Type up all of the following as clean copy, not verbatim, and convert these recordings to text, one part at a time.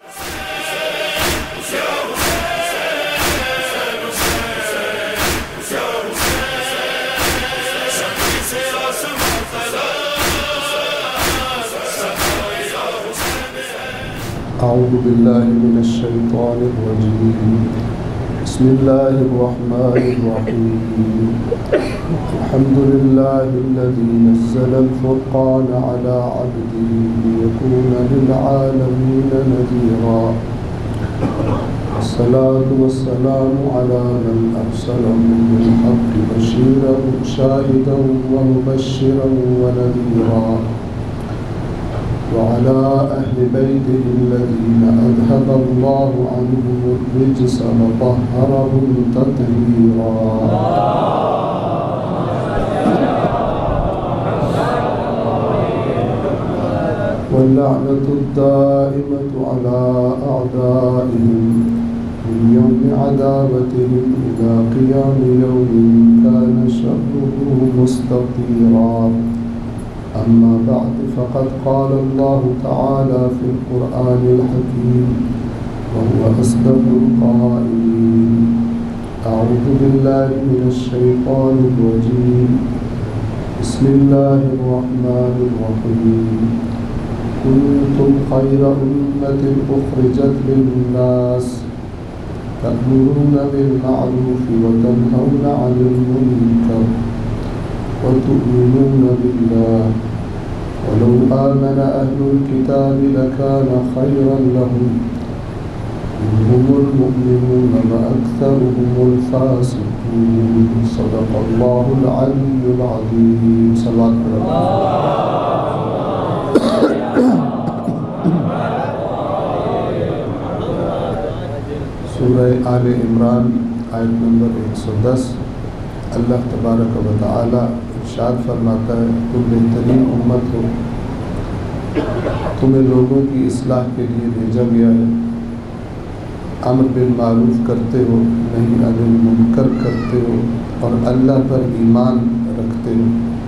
أعوذ بالله من الشيطان الرجيم. بسم الله الرحمن الرحيم. الحمد لله الذي نزل الفرقان على عبده ليكون للعالمين نذيرا. الصلاة والسلام على من أرسله بالحق بشيرا شاهدا ومبشرا ونذيرا، وعلى أهل بيته الذين أذهب الله عنهم الرجس وطهرهم تطهيرا. واللعنة الدائمة على أعدائهم من يوم عداوتهم إلى قيام يوم كان شره مستطيرا. أما بعد، فقد قال الله تعالى في القرآن الحكيم وهو أصدق القائلين: أعوذ بالله من الشيطان الرجيم. بسم الله الرحمن الرحيم. كنتم خير أمة أخرجت للناس تأمرون بالمعروف وتنهون عن المنكر وتؤمنون بالله ولو آمن أهل الكتاب لكان خيرا لهم منهم المؤمنون وأكثرهم الفاسقون. صدق الله العلي العظيم. صلوات سورہ آل عمران آیت نمبر 110. اللہ تبارک و تعالی ارشاد فرماتا ہے: تم بہترین امت ہو، تمہیں لوگوں کی اصلاح کے لیے بھیجا گیا ہے، امر بالمعروف کرتے ہو، نہی عن المنکر کرتے ہو، اور اللہ پر ایمان رکھتے ہو.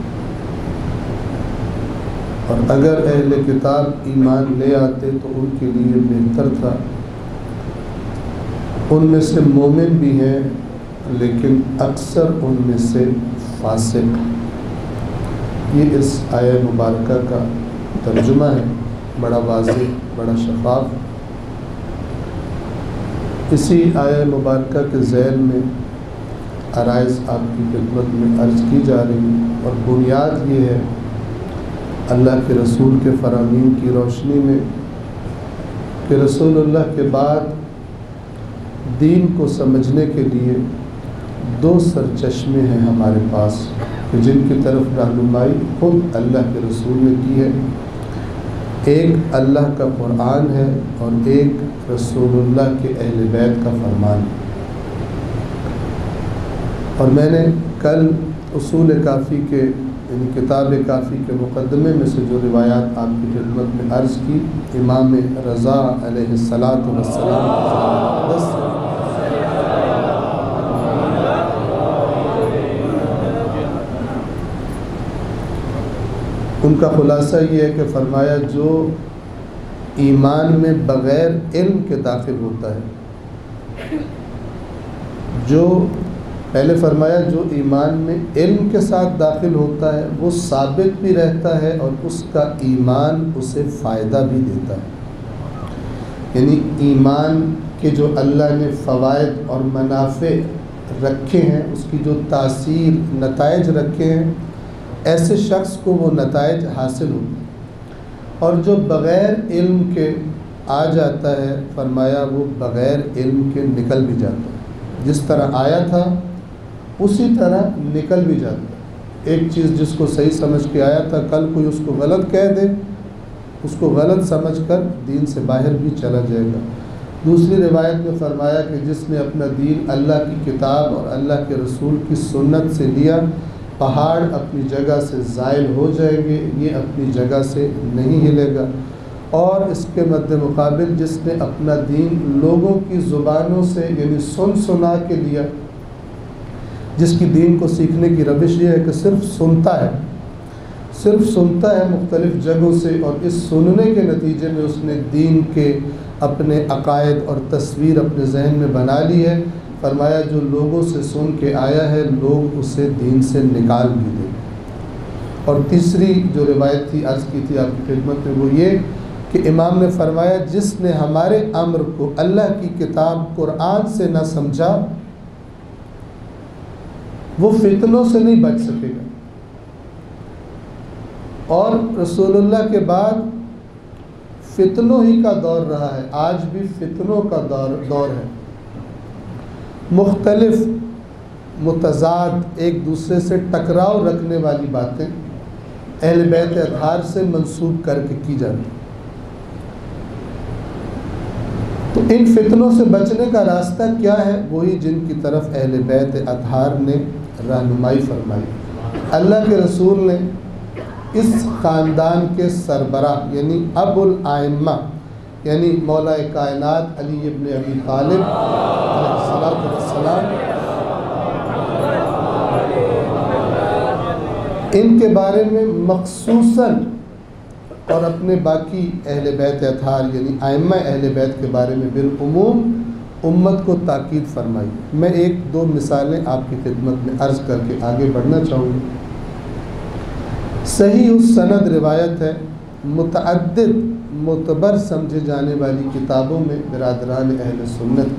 اور اگر اہل کتاب ایمان لے آتے تو ان کے لیے بہتر تھا. ان میں سے مومن بھی ہیں لیکن اکثر ان میں سے فاسق. یہ اس آیہ مبارکہ کا ترجمہ ہے، بڑا واضح، بڑا شفاف. اسی آیہ مبارکہ کے ذیل میں عرائض آپ کی خدمت میں عرض کی جا رہی ہیں، اور بنیاد یہ ہے اللہ کے رسول کے فرامین کی روشنی میں کہ رسول اللہ کے بعد دین کو سمجھنے کے لیے دو سرچشمے ہیں ہمارے پاس کہ جن کی طرف رہنمائی خود اللہ کے رسول نے کی ہے. ایک اللہ کا قرآن ہے اور ایک رسول اللہ کے اہل بیت کا فرمان ہے. اور میں نے کل اصول کافی کے یعنی کتاب کافی کے مقدمے میں سے جو روایات آپ کی خدمت میں عرض کی، امام رضا علیہ الصلاۃ والسلام ان کا خلاصہ یہ ہے کہ فرمایا جو ایمان میں بغیر علم کے داخل ہوتا ہے، جو پہلے فرمایا جو ایمان میں علم کے ساتھ داخل ہوتا ہے وہ ثابت بھی رہتا ہے اور اس کا ایمان اسے فائدہ بھی دیتا ہے. یعنی ایمان کے جو اللہ نے فوائد اور منافع رکھے ہیں، اس کی جو تاثیر نتائج رکھے ہیں، ایسے شخص کو وہ نتائج حاصل ہوتے ہیں. اور جو بغیر علم کے آ جاتا ہے، فرمایا وہ بغیر علم کے نکل بھی جاتا ہے. جس طرح آیا تھا اسی طرح نکل بھی جاتا ہے. ایک چیز جس کو صحیح سمجھ کے آیا تھا، کل کوئی اس کو غلط کہہ دے، اس کو غلط سمجھ کر دین سے باہر بھی چلا جائے گا. دوسری روایت میں فرمایا کہ جس نے اپنا دین اللہ کی کتاب اور اللہ کے رسول کی سنت سے لیا، پہاڑ اپنی جگہ سے زائل ہو جائیں گے، یہ اپنی جگہ سے نہیں ہلے گا. اور اس کے مد مقابل جس نے اپنا دین لوگوں کی زبانوں سے یعنی سنا کے لیا، جس کی دین کو سیکھنے کی روش یہ ہے کہ صرف سنتا ہے مختلف جگہوں سے، اور اس سننے کے نتیجے میں اس نے دین کے اپنے عقائد اور تصویر اپنے ذہن میں بنا لی ہے. فرمایا جو لوگوں سے سن کے آیا ہے لوگ اسے دین سے نکال بھی دیں. اور تیسری جو روایت تھی عرض کی تھی آپ کی خدمت میں وہ یہ کہ امام نے فرمایا جس نے ہمارے امر کو اللہ کی کتاب قرآن سے نہ سمجھا وہ فتنوں سے نہیں بچ سکے گا. اور رسول اللہ کے بعد فتنوں ہی کا دور رہا ہے. آج بھی فتنوں کا دور ہے. مختلف متضاد ایک دوسرے سے ٹکراؤ رکھنے والی باتیں اہل بیت اطہار سے منسوب کر کے کی جاتی. تو ان فتنوں سے بچنے کا راستہ کیا ہے؟ وہی جن کی طرف اہل بیت اطہار نے رہنمائی فرمائی. اللہ کے رسول نے اس خاندان کے سربراہ یعنی ابو الائمہ یعنی مولا کائنات علی ابن ابی طالب علیہ السلام ان کے بارے میں مخصوصاً اور اپنے باقی اہل بیت اطہار یعنی ائمہ اہل بیت کے بارے میں بالعموم امت کو تاکید فرمائی. میں ایک دو مثالیں آپ کی خدمت میں عرض کر کے آگے بڑھنا چاہوں گا. صحیح السند روایت ہے متعدد معتبر سمجھے جانے والی کتابوں میں برادران اہل سنت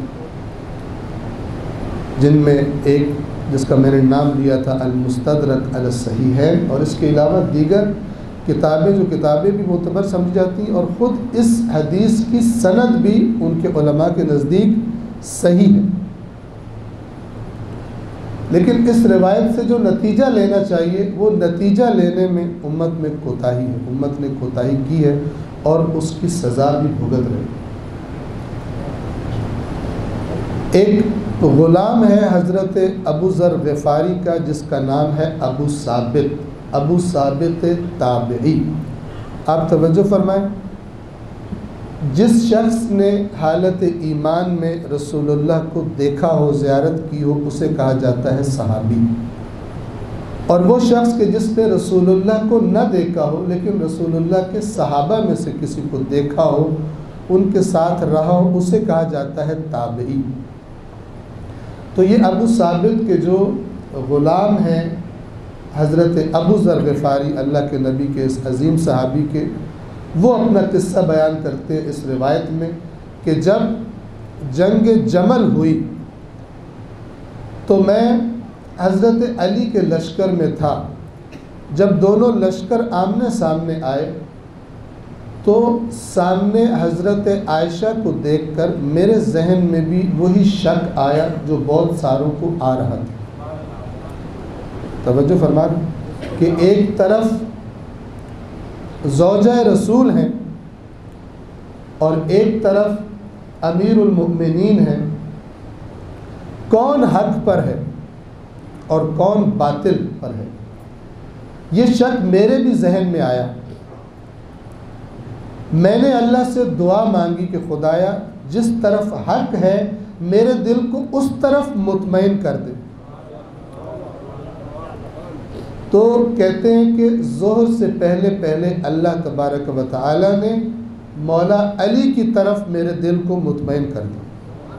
جن میں ایک جس کا میں نے نام لیا تھا المستدرک علی الصحیحین اور اس کے علاوہ دیگر کتابیں جو کتابیں بھی معتبر سمجھی جاتی ہیں اور خود اس حدیث کی سند بھی ان کے علماء کے نزدیک صحیح ہے. لیکن اس روایت سے جو نتیجہ لینا چاہیے وہ نتیجہ لینے میں امت میں کوتاہی ہے. امت نے کوتاہی کی ہے اور اس کی سزا بھی بھگت رہی. ایک غلام ہے حضرت ابو ذر غفاری کا جس کا نام ہے ابو ثابت تابعی. آپ توجہ فرمائیں. جس شخص نے حالت ایمان میں رسول اللہ کو دیکھا ہو زیارت کی ہو اسے کہا جاتا ہے صحابی. اور وہ شخص کہ جس نے رسول اللہ کو نہ دیکھا ہو لیکن رسول اللہ کے صحابہ میں سے کسی کو دیکھا ہو ان کے ساتھ رہا ہو اسے کہا جاتا ہے تابعی. تو یہ ابو ثابت کے جو غلام ہیں حضرت ابو ذر غفاری اللہ کے نبی کے اس عظیم صحابی کے وہ اپنا قصہ بیان کرتے ہیں اس روایت میں کہ جب جنگ جمل ہوئی تو میں حضرت علی کے لشکر میں تھا. جب دونوں لشکر آمنے سامنے آئے تو سامنے حضرت عائشہ کو دیکھ کر میرے ذہن میں بھی وہی شک آیا جو بہت ساروں کو آ رہا تھا. توجہ فرما کہ ایک طرف زوجہ رسول ہیں اور ایک طرف امیر المؤمنین ہیں. کون حق پر ہے اور کون باطل پر ہے یہ شک میرے بھی ذہن میں آیا. میں نے اللہ سے دعا مانگی کہ خدایا جس طرف حق ہے میرے دل کو اس طرف مطمئن کر دے. تو کہتے ہیں کہ ظہر سے پہلے اللہ تبارک و تعالی نے مولا علی کی طرف میرے دل کو مطمئن کر دیا.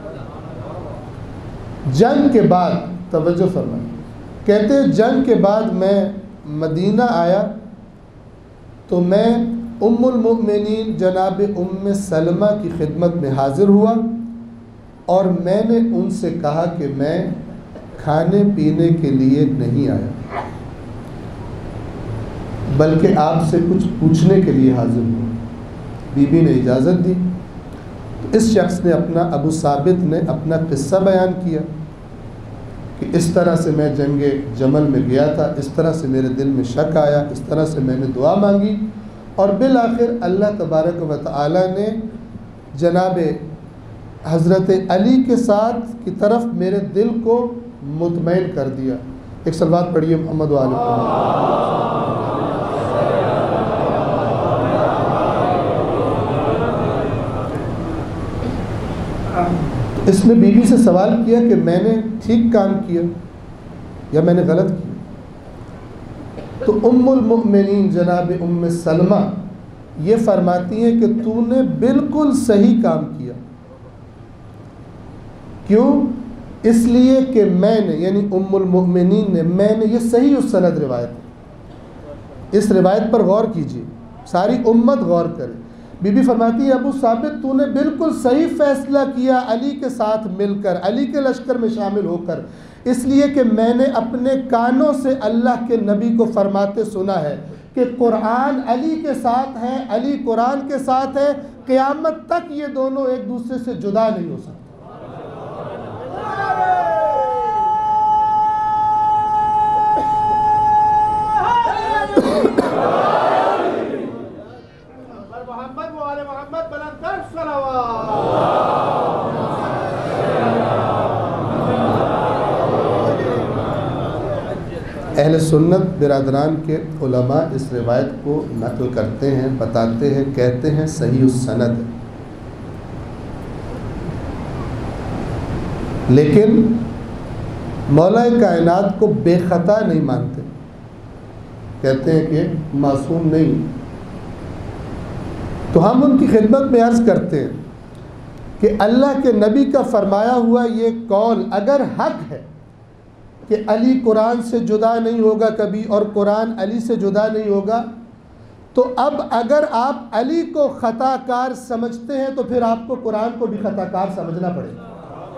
جنگ کے بعد توجہ فرمائیں کہتے ہیں جنگ کے بعد میں مدینہ آیا تو میں ام المؤمنین جناب ام سلمہ کی خدمت میں حاضر ہوا اور میں نے ان سے کہا کہ میں کھانے پینے کے لیے نہیں آیا بلکہ آپ سے کچھ پوچھنے کے لیے حاضر ہوا. بی بی نے اجازت دی. اس شخص نے ابو ثابت نے اپنا قصہ بیان کیا کہ اس طرح سے میں جنگ جمل میں گیا تھا, اس طرح سے میرے دل میں شک آیا, اس طرح سے میں نے دعا مانگی اور بالآخر اللہ تبارک و تعالی نے جناب حضرت علی کے ساتھ کی طرف میرے دل کو مطمئن کر دیا. ایک صلوات پڑھیے محمد و آل محمد. اس نے بی بی سے سوال کیا کہ میں نے ٹھیک کام کیا یا میں نے غلط کیا؟ تو ام المؤمنین جناب ام سلمہ یہ فرماتی ہیں کہ تو نے بالکل صحیح کام کیا. کیوں؟ اس لیے کہ میں نے، یعنی ام المؤمنین نے، میں نے، یہ صحیح السند روایت ہے، اس روایت پر غور کیجیے، ساری امت غور کرے. بی بی فرماتی ہے ابو ثابت تو نے بالکل صحیح فیصلہ کیا علی کے ساتھ مل کر، علی کے لشکر میں شامل ہو کر، اس لیے کہ میں نے اپنے کانوں سے اللہ کے نبی کو فرماتے سنا ہے کہ قرآن علی کے ساتھ ہے، علی قرآن کے ساتھ ہے، قیامت تک یہ دونوں ایک دوسرے سے جدا نہیں ہو سکتے. اہل سنت برادران کے علماء اس روایت کو نقل کرتے ہیں، بتاتے ہیں، کہتے ہیں صحیح السند، لیکن مولا کائنات کو بے خطا نہیں مانتے، کہتے ہیں کہ معصوم نہیں. تو ہم ان کی خدمت میں عرض کرتے ہیں کہ اللہ کے نبی کا فرمایا ہوا یہ قول اگر حق ہے کہ علی قرآن سے جدا نہیں ہوگا کبھی اور قرآن علی سے جدا نہیں ہوگا، تو اب اگر آپ علی کو خطا کار سمجھتے ہیں تو پھر آپ کو قرآن کو بھی خطا کار سمجھنا پڑے گا.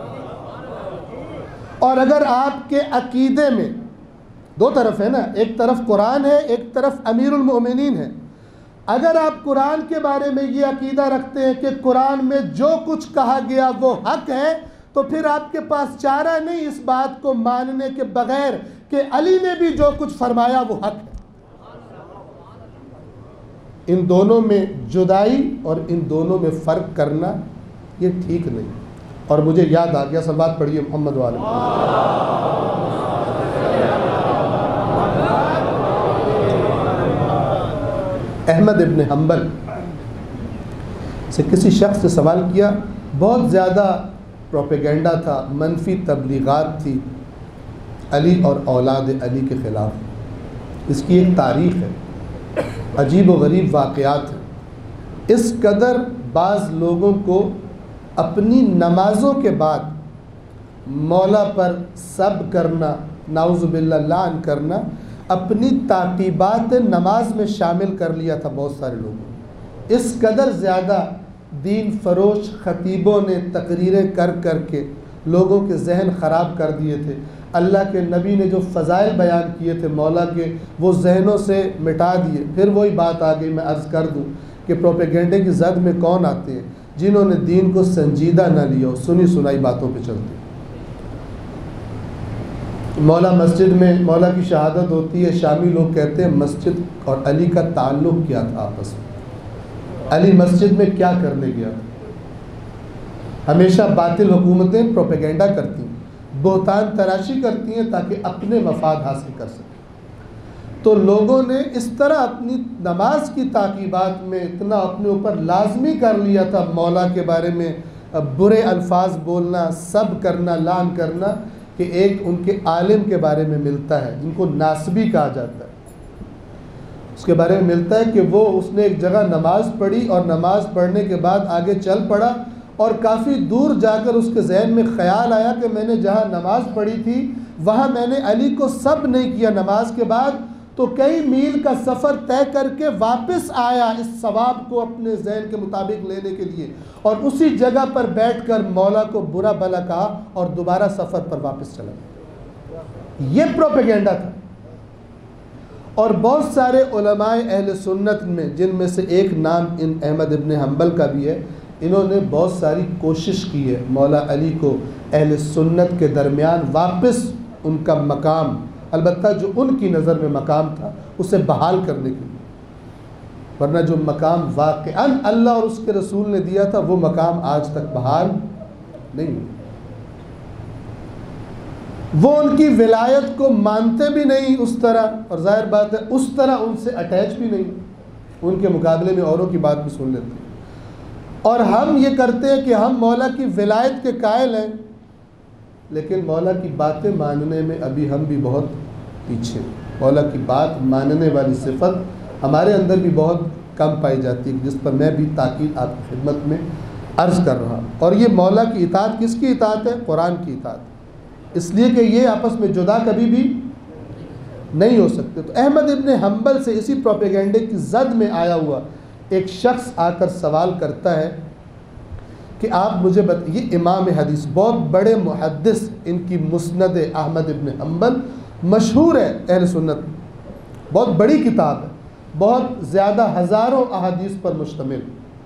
اور اگر آپ کے عقیدے میں دو طرف ہے نا، ایک طرف قرآن ہے، ایک طرف امیر المؤمنین ہے، اگر آپ قرآن کے بارے میں یہ عقیدہ رکھتے ہیں کہ قرآن میں جو کچھ کہا گیا وہ حق ہے، تو پھر آپ کے پاس چارہ نہیں اس بات کو ماننے کے بغیر کہ علی نے بھی جو کچھ فرمایا وہ حق ہے. ان دونوں میں جدائی اور ان دونوں میں فرق کرنا یہ ٹھیک نہیں. اور مجھے یاد آ گیا، صلوات پڑھیے محمد والے. احمد ابن حنبل سے کسی شخص نے سوال کیا، بہت زیادہ پروپیگنڈا تھا، منفی تبلیغات تھی علی اور اولاد علی کے خلاف. اس کی ایک تاریخ ہے، عجیب و غریب واقعات ہیں. اس قدر بعض لوگوں کو اپنی نمازوں کے بعد مولا پر سب کرنا، نعوذ باللہ لعن کرنا، اپنی تعقیبات نماز میں شامل کر لیا تھا بہت سارے لوگوں. اس قدر زیادہ دین فروش خطیبوں نے تقریریں کر کر کے لوگوں کے ذہن خراب کر دیے تھے. اللہ کے نبی نے جو فضائل بیان کیے تھے مولا کے، وہ ذہنوں سے مٹا دیے. پھر وہی بات آ گئی، میں عرض کر دوں کہ پروپیگنڈے کی زد میں کون آتے ہیں؟ جنہوں نے دین کو سنجیدہ نہ لیا، سنی سنائی باتوں پہ چلتے. مولا مسجد میں مولا کی شہادت ہوتی ہے، شامی لوگ کہتے ہیں مسجد اور علی کا تعلق کیا تھا آپس میں، علی مسجد میں کیا کرنے گیا تھا. ہمیشہ باطل حکومتیں پروپیگنڈا کرتی ہیں، بہتان تراشی کرتی ہیں تاکہ اپنے مفاد حاصل کر سکیں. تو لوگوں نے اس طرح اپنی نماز کی تعقیبات میں اتنا اپنے اوپر لازمی کر لیا تھا مولا کے بارے میں برے الفاظ بولنا، سب کرنا، لعن کرنا، کہ ایک ان کے عالم کے بارے میں ملتا ہے جن کو ناسبی کہا جاتا ہے، اس کے بارے میں ملتا ہے کہ وہ اس نے ایک جگہ نماز پڑھی اور نماز پڑھنے کے بعد آگے چل پڑا اور کافی دور جا کر اس کے ذہن میں خیال آیا کہ میں نے جہاں نماز پڑھی تھی وہاں میں نے علی کو سب نہیں کیا نماز کے بعد. تو کئی میل کا سفر طے کر کے واپس آیا اس ثواب کو اپنے ذہن کے مطابق لینے کے لیے، اور اسی جگہ پر بیٹھ کر مولا کو برا بھلا کہا اور دوبارہ سفر پر واپس چلا گیا. یہ پروپیگنڈا تھا. اور بہت سارے علماء اہل سنت میں، جن میں سے ایک نام ان احمد ابن حنبل کا بھی ہے، انہوں نے بہت ساری کوشش کی ہے مولا علی کو اہل سنت کے درمیان واپس ان کا مقام، البتہ جو ان کی نظر میں مقام تھا، اسے بحال کرنے کے لیے. ورنہ جو مقام واقعاً اللہ اور اس کے رسول نے دیا تھا وہ مقام آج تک بحال نہیں. وہ ان کی ولایت کو مانتے بھی نہیں اس طرح، اور ظاہر بات ہے اس طرح ان سے اٹیچ بھی نہیں. ان کے مقابلے میں اوروں کی بات بھی سن لیتے ہیں. اور ہم یہ کرتے ہیں کہ ہم مولا کی ولایت کے قائل ہیں، لیکن مولا کی باتیں ماننے میں ابھی ہم بھی بہت پیچھے. مولا کی بات ماننے والی صفت ہمارے اندر بھی بہت کم پائی جاتی ہے، جس پر میں بھی تاکید آپ کی خدمت میں عرض کر رہا ہوں۔ اور یہ مولا کی اطاعت کس کی اطاعت ہے؟ قرآن کی اطاعت، اس لیے کہ یہ آپس میں جدا کبھی بھی نہیں ہو سکتے۔ تو احمد ابن حنبل سے اسی پروپیگنڈے کی زد میں آیا ہوا ایک شخص آ کر سوال کرتا ہے کہ آپ مجھے یہ امام حدیث بہت بڑے محدث، ان کی مسند احمد ابن حنبل مشہور ہے اہل سنت، بہت بڑی کتاب ہے، بہت زیادہ ہزاروں احادیث پر مشتمل۔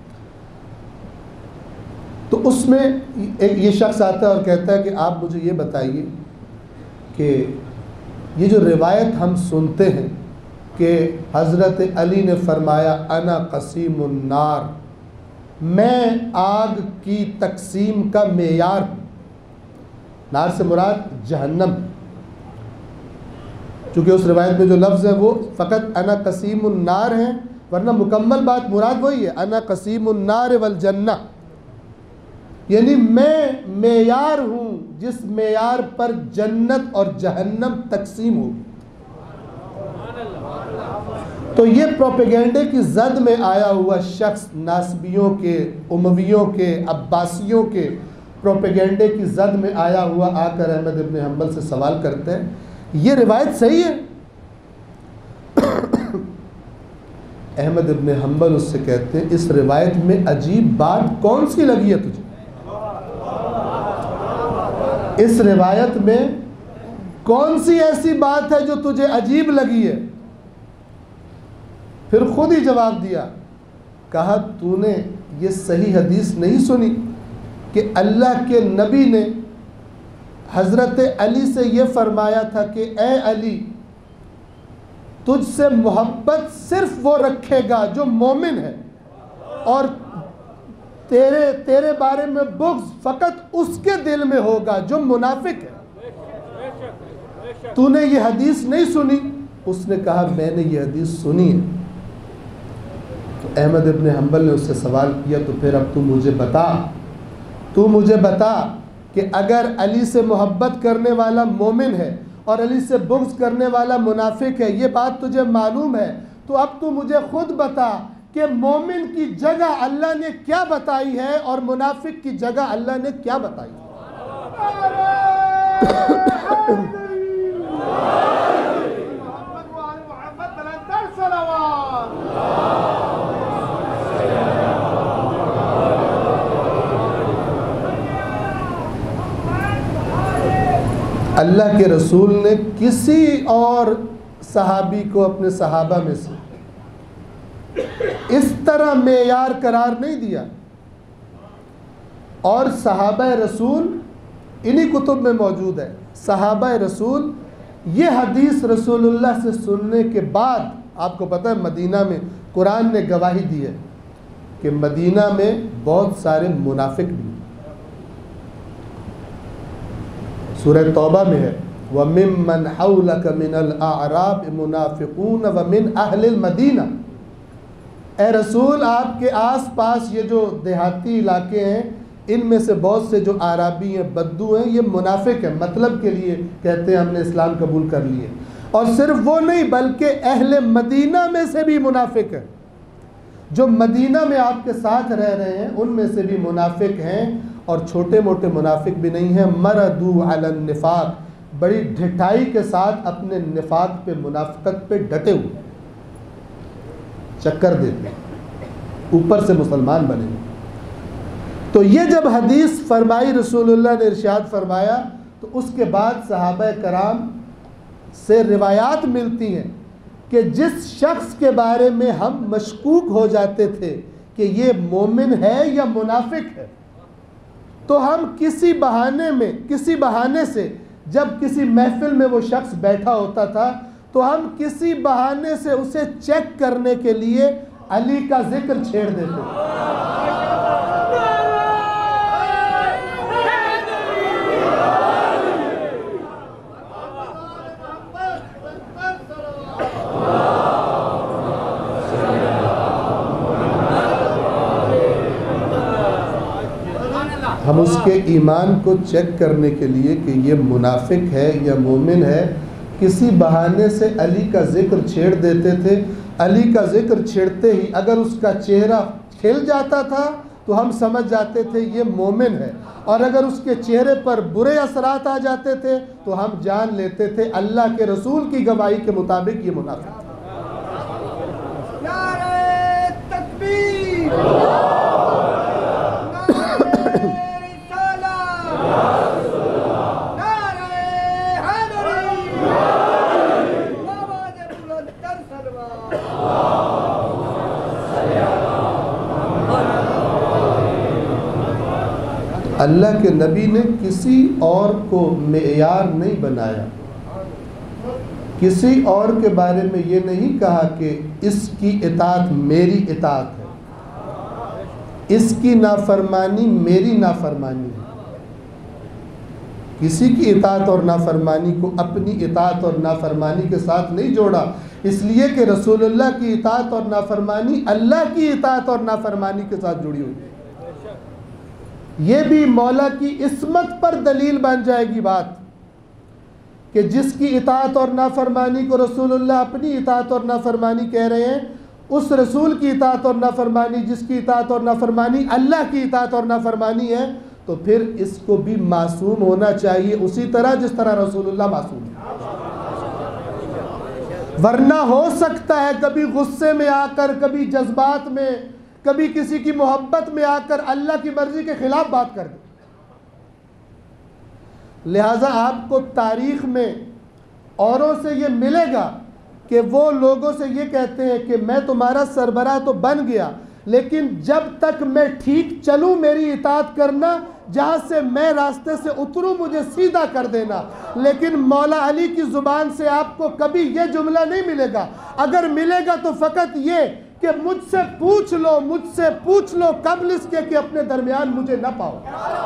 تو اس میں یہ شخص آتا ہے اور کہتا ہے کہ آپ مجھے یہ بتائیے کہ یہ جو روایت ہم سنتے ہیں کہ حضرت علی نے فرمایا انا قسیم النار، میں آگ کی تقسیم کا معیار ہوں، نار سے مراد جہنم، چونکہ اس روایت میں جو لفظ ہے وہ فقط انا قسیم النار ہے، ورنہ مکمل بات مراد وہی ہے انا قسیم النار والجنہ، یعنی میں معیار ہوں جس معیار پر جنت اور جہنم تقسیم ہوگی۔ تو یہ پروپیگنڈے کی زد میں آیا ہوا شخص ناصبیوں کے، امویوں کے، عباسیوں کے پروپیگنڈے کی زد میں آیا ہوا آ کر احمد ابن حنبل سے سوال کرتا ہے یہ روایت صحیح ہے؟ احمد ابن حنبل اس سے کہتے ہیں اس روایت میں عجیب بات کون سی لگی ہے تجھے؟ اس روایت میں کون سی ایسی بات ہے جو تجھے عجیب لگی ہے؟ پھر خود ہی جواب دیا، کہا تو نے یہ صحیح حدیث نہیں سنی کہ اللہ کے نبی نے حضرت علی سے یہ فرمایا تھا کہ اے علی تجھ سے محبت صرف وہ رکھے گا جو مومن ہے، اور تیرے بارے میں بغض فقط اس کے دل میں ہوگا جو منافق ہے۔ تو نے یہ حدیث نہیں سنی؟ اس نے کہا میں نے یہ حدیث سنی ہے۔ تو احمد ابن حنبل نے اس سے سوال کیا تو پھر اب تو مجھے بتا کہ اگر علی سے محبت کرنے والا مومن ہے اور علی سے بغض کرنے والا منافق ہے، یہ بات تجھے معلوم ہے، تو اب تو مجھے خود بتا کہ مومن کی جگہ اللہ نے کیا بتائی ہے اور منافق کی جگہ اللہ نے کیا بتائی ہے۔ اللہ کے رسول نے کسی اور صحابی کو اپنے صحابہ میں سے اس طرح معیار قرار نہیں دیا، اور صحابہ رسول انہی کتب میں موجود ہے۔ صحابہ رسول یہ حدیث رسول اللہ سے سننے کے بعد، آپ کو پتہ ہے مدینہ میں قرآن نے گواہی دی ہے کہ مدینہ میں بہت سارے منافق بھی، سورہ توبہ میں ہے وَمِمَّنْ حَوْلَكَ مِنَ الْأَعْرَابِ مُنَافِقُونَ وَمِنْ أَهْلِ الْمَدِينَةِ، اے رسول آپ کے آس پاس یہ جو دیہاتی علاقے ہیں ان میں سے بہت سے جو عرابی ہیں، بدو ہیں، یہ منافق ہیں، مطلب کے لیے کہتے ہیں ہم نے اسلام قبول کر لیے، اور صرف وہ نہیں بلکہ اہل مدینہ میں سے بھی منافق ہیں، جو مدینہ میں آپ کے ساتھ رہ رہے ہیں ان میں سے بھی منافق ہیں، اور چھوٹے موٹے منافق بھی نہیں ہیں، مردو علی النفاق، بڑی ڈھٹائی کے ساتھ اپنے نفاق پہ، منافقت پہ ڈٹے ہوئے، چکر دیتے اوپر سے مسلمان بنے۔ تو یہ جب حدیث فرمائی رسول اللہ نے ارشاد فرمایا تو اس کے بعد صحابہ کرام سے روایات ملتی ہیں کہ جس شخص کے بارے میں ہم مشکوک ہو جاتے تھے کہ یہ مومن ہے یا منافق ہے، تو ہم کسی بہانے سے جب کسی محفل میں وہ شخص بیٹھا ہوتا تھا تو ہم کسی بہانے سے اسے چیک کرنے کے لیے علی کا ذکر چھیڑ دیتے تھے۔ ہم اس کے ایمان کو چیک کرنے کے لیے کہ یہ منافق ہے یا مومن ہے، کسی بہانے سے علی کا ذکر چھیڑ دیتے تھے علی کا ذکر چھڑتے ہی اگر اس کا چہرہ کھل جاتا تھا تو ہم سمجھ جاتے تھے یہ مومن ہے، اور اگر اس کے چہرے پر برے اثرات آ جاتے تھے تو ہم جان لیتے تھے اللہ کے رسول کی گواہی کے مطابق یہ منافق ہے۔ نعرہ تکبیر، اللہ کے نبی نے کسی اور کو معیار نہیں بنایا، کسی اور کے بارے میں یہ نہیں کہا کہ اس کی اطاعت میری اطاعت ہے، اس کی نافرمانی میری نافرمانی ہے۔ کسی کی اطاعت اور نافرمانی کو اپنی اطاعت اور نافرمانی کے ساتھ نہیں جوڑا، اس لیے کہ رسول اللہ کی اطاعت اور نافرمانی اللہ کی اطاعت اور نافرمانی کے ساتھ جڑی ہوئی ہے۔ یہ بھی مولا کی عصمت پر دلیل بن جائے گی بات کہ جس کی اطاعت اور نافرمانی کو رسول اللہ اپنی اطاعت اور نافرمانی کہہ رہے ہیں، اس رسول کی اطاعت اور نافرمانی جس کی اطاعت اور نافرمانی اللہ کی اطاعت اور نافرمانی ہے، تو پھر اس کو بھی معصوم ہونا چاہیے اسی طرح جس طرح رسول اللہ معصوم ہے۔ ورنہ ہو سکتا ہے کبھی غصے میں آ کر، کبھی جذبات میں، کبھی کسی کی محبت میں آ کر اللہ کی مرضی کے خلاف بات کر دے۔ لہٰذا آپ کو تاریخ میں اوروں سے یہ ملے گا کہ وہ لوگوں سے یہ کہتے ہیں کہ میں تمہارا سربراہ تو بن گیا، لیکن جب تک میں ٹھیک چلوں میری اطاعت کرنا، جہاں سے میں راستے سے اتروں مجھے سیدھا کر دینا۔ لیکن مولا علی کی زبان سے آپ کو کبھی یہ جملہ نہیں ملے گا، اگر ملے گا تو فقط یہ کہ مجھ سے پوچھ لو قبل اس کے کہ اپنے درمیان مجھے نہ پاؤ۔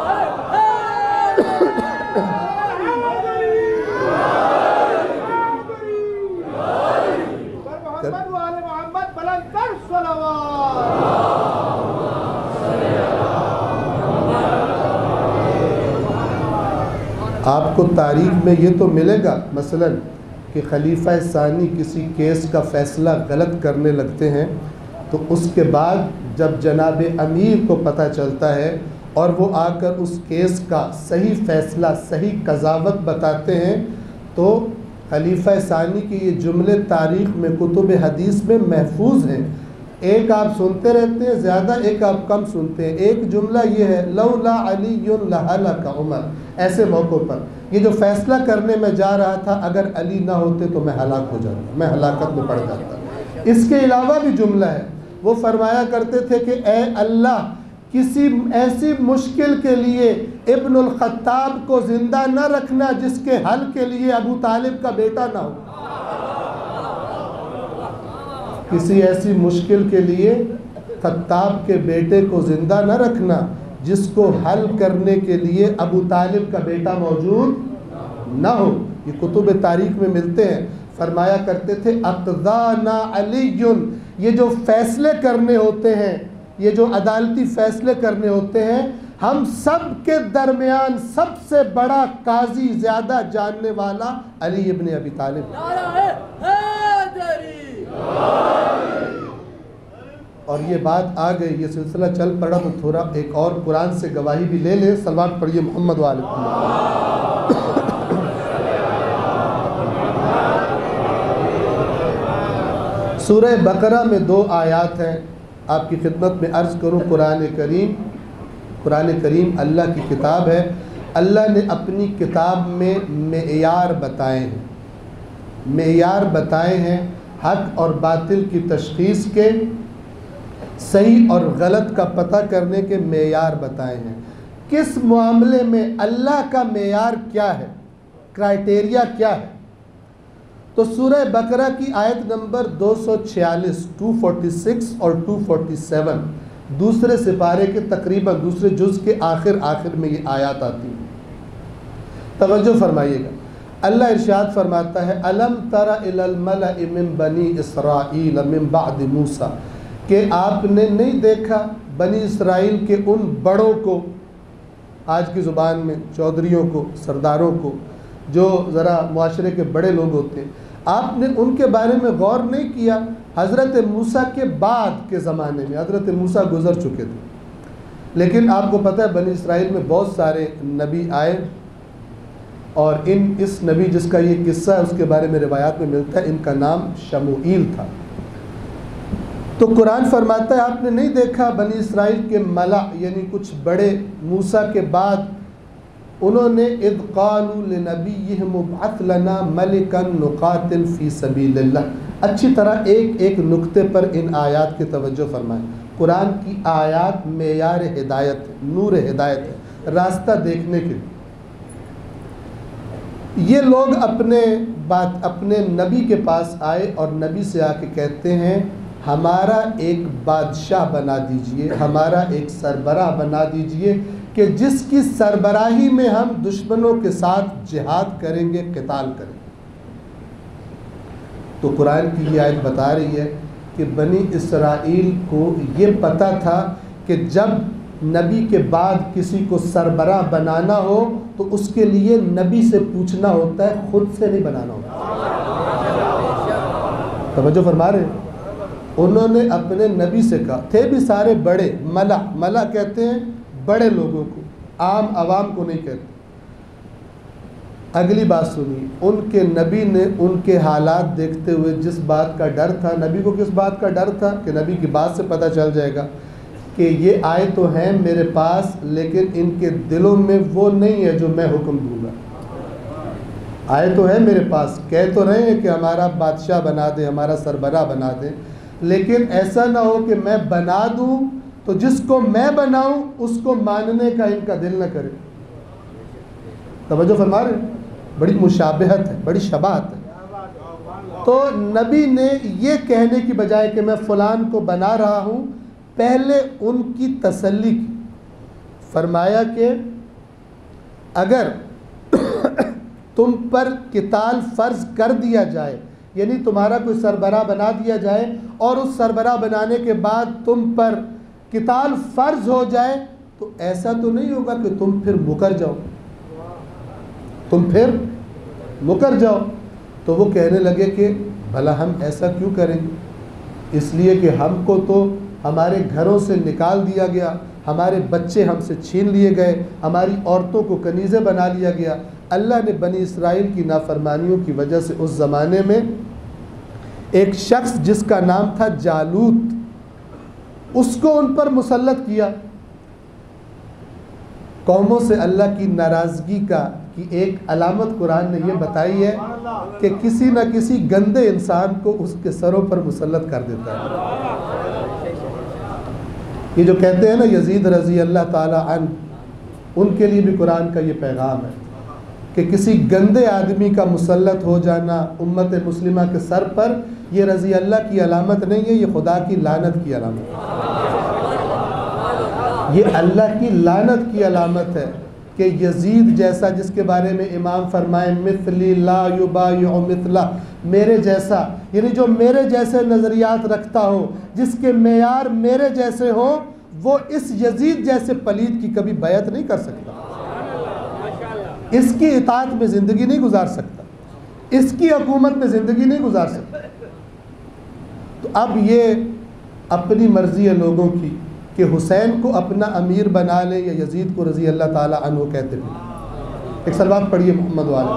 آپ کو تاریخ میں یہ تو ملے گا مثلاً کہ خلیفہ ثانی کسی کیس کا فیصلہ غلط کرنے لگتے ہیں، تو اس کے بعد جب جناب امیر کو پتہ چلتا ہے اور وہ آ کر اس کیس کا صحیح فیصلہ، صحیح قضاوت بتاتے ہیں، تو خلیفہ ثانی کی یہ جملے تاریخ میں، کتب حدیث میں محفوظ ہیں۔ ایک آپ سنتے رہتے ہیں زیادہ، ایک آپ کم سنتے ہیں۔ ایک جملہ یہ ہے لولا علی لہلک عمر، ایسے موقع پر یہ جو فیصلہ کرنے میں جا رہا تھا، اگر علی نہ ہوتے تو میں ہلاک ہو جاتا، میں ہلاکت میں پڑ جاتا۔ اس کے علاوہ بھی جملہ ہے، وہ فرمایا کرتے تھے کہ اے اللہ کسی ایسی مشکل کے لیے ابن الخطاب کو زندہ نہ رکھنا جس کے حل کے لیے ابو طالب کا بیٹا نہ ہو۔ کسی ایسی مشکل کے لیے خطاب کے بیٹے کو زندہ نہ رکھنا جس کو حل کرنے کے لیے ابو طالب کا بیٹا موجود نہ ہو۔ یہ کتب تاریخ میں ملتے ہیں۔ فرمایا کرتے تھے اقضانا علی، یہ جو فیصلے کرنے ہوتے ہیں، یہ جو عدالتی فیصلے کرنے ہوتے ہیں، ہم سب کے درمیان سب سے بڑا قاضی، زیادہ جاننے والا علی ابن ابی طالب۔ اور یہ بات آ گئی، یہ سلسلہ چل پڑا تو تھوڑا ایک اور قرآن سے گواہی بھی لے لیں۔ صلوات پڑھیے محمد وآل محمد۔ سورہ بقرہ میں 2 آیات ہیں، آپ کی خدمت میں عرض کروں۔ قرآن کریم اللہ کی کتاب ہے، اللہ نے اپنی کتاب میں معیار بتائے ہیں، معیار بتائے ہیں حق اور باطل کی تشخیص کے، صحیح اور غلط کا پتہ کرنے کے معیار بتائے ہیں۔ کس معاملے میں اللہ کا معیار کیا ہے، کرائٹیریا کیا ہے؟ تو سورہ بقرہ کی آیت نمبر 246، 246 اور 247 دوسرے سپارے کے تقریباً دوسرے جز کے آخر میں یہ آیات آتی ہیں۔ توجہ فرمائیے گا، اللہ ارشاد فرماتا ہے الم تر الی الملأ من بنی اسرائیل من بعد موسیٰ، کہ آپ نے نہیں دیکھا بنی اسرائیل کے ان بڑوں کو، آج کی زبان میں چودھریوں کو، سرداروں کو، جو ذرا معاشرے کے بڑے لوگ ہوتے ہیں، آپ نے ان کے بارے میں غور نہیں کیا؟ حضرت موسیٰ کے بعد کے زمانے میں حضرت موسیٰ گزر چکے تھے، لیکن آپ کو پتہ ہے بنی اسرائیل میں بہت سارے نبی آئے، اور اس نبی جس کا یہ قصہ ہے اس کے بارے میں روایات میں ملتا ہے، ان کا نام شموئیل تھا۔ تو قرآن فرماتا ہے آپ نے نہیں دیکھا بنی اسرائیل کے ملا یعنی کچھ بڑے موسیٰ کے بعد انہوں نے اذ قالوا لنبیہم ابعث لنا ملکا نقاتل فی سبیل اللہ۔ اچھی طرح ایک نقطے پر ان آیات کی توجہ فرمائیں۔ قرآن کی آیات معیار ہدایت ہے، نور ہدایت ہے، راستہ دیکھنے کے لیے۔ یہ لوگ اپنے نبی کے پاس آئے اور نبی سے آ کے کہتے ہیں ہمارا ایک بادشاہ بنا دیجئے، ہمارا ایک سربراہ بنا دیجئے کہ جس کی سربراہی میں ہم دشمنوں کے ساتھ جہاد کریں گے، قتال کریں گے۔ تو قرآن کی یہ آیت بتا رہی ہے کہ بنی اسرائیل کو یہ پتہ تھا کہ جب نبی کے بعد کسی کو سربراہ بنانا ہو تو اس کے لیے نبی سے پوچھنا ہوتا ہے، خود سے نہیں بنانا ہوتا۔ توجہ فرما رہے ہیں؟ انہوں نے اپنے نبی سے کہا، تھے بھی سارے بڑے، ملا کہتے ہیں بڑے لوگوں کو، عام عوام کو نہیں کہتے۔ اگلی بات سنی، ان کے نبی نے ان کے حالات دیکھتے ہوئے جس بات کا ڈر تھا، نبی کو کس بات کا ڈر تھا کہ نبی کی بات سے پتہ چل جائے گا کہ یہ آئے تو ہیں میرے پاس لیکن ان کے دلوں میں وہ نہیں ہے جو میں حکم دوں گا۔ آئے تو ہیں میرے پاس، کہہ تو رہے ہیں کہ ہمارا بادشاہ بنا دیں، ہمارا سربراہ بنا دیں، لیکن ایسا نہ ہو کہ میں بنا دوں تو جس کو میں بناؤں اس کو ماننے کا ان کا دل نہ کرے۔ توجہ فرما رہے ہیں؟ بڑی مشابہت ہے، بڑی شباہت ہے۔ تو نبی نے یہ کہنے کی بجائے کہ میں فلان کو بنا رہا ہوں، پہلے ان کی تسلی کی، فرمایا کہ اگر تم پر قتال فرض کر دیا جائے، یعنی تمہارا کوئی سربراہ بنا دیا جائے اور اس سربراہ بنانے کے بعد تم پر قتال فرض ہو جائے تو ایسا تو نہیں ہوگا کہ تم پھر مکر جاؤ۔ تو وہ کہنے لگے کہ بھلا ہم ایسا کیوں کریں گے؟ اس لیے کہ ہم کو تو ہمارے گھروں سے نکال دیا گیا، ہمارے بچے ہم سے چھین لیے گئے، ہماری عورتوں کو کنیزیں بنا لیا گیا۔ اللہ نے بنی اسرائیل کی نافرمانیوں کی وجہ سے اس زمانے میں ایک شخص جس کا نام تھا جالوت، اس کو ان پر مسلط کیا۔ قوموں سے اللہ کی ناراضگی کی ایک علامت قرآن نے یہ بتائی ہے کہ کسی نہ کسی گندے انسان کو اس کے سروں پر مسلط کر دیتا ہے۔ یہ جو کہتے ہیں نا یزید رضی اللہ تعالی عنہ، ان کے لیے بھی قرآن کا یہ پیغام ہے کہ کسی گندے آدمی کا مسلط ہو جانا امت مسلمہ کے سر پر، یہ رضی اللہ کی علامت نہیں ہے، یہ خدا کی لعنت کی علامت ہے، یہ اللہ کی لعنت کی علامت ہے کہ یزید جیسا، جس کے بارے میں امام فرمائے مثلی لا یبایع مثلہ، میرے جیسا، یعنی جو میرے جیسے نظریات رکھتا ہو، جس کے معیار میرے جیسے ہوں، وہ اس یزید جیسے پلید کی کبھی بیعت نہیں کر سکتا، اس کی اطاعت میں زندگی نہیں گزار سکتا، اس کی حکومت میں زندگی نہیں گزار سکتا۔ تو اب یہ اپنی مرضی ہے لوگوں کی کہ حسین کو اپنا امیر بنا لے یا یزید کو رضی اللہ تعالی عنہ کہتے ہیں۔ ایک صلوات پڑھیے محمد والے۔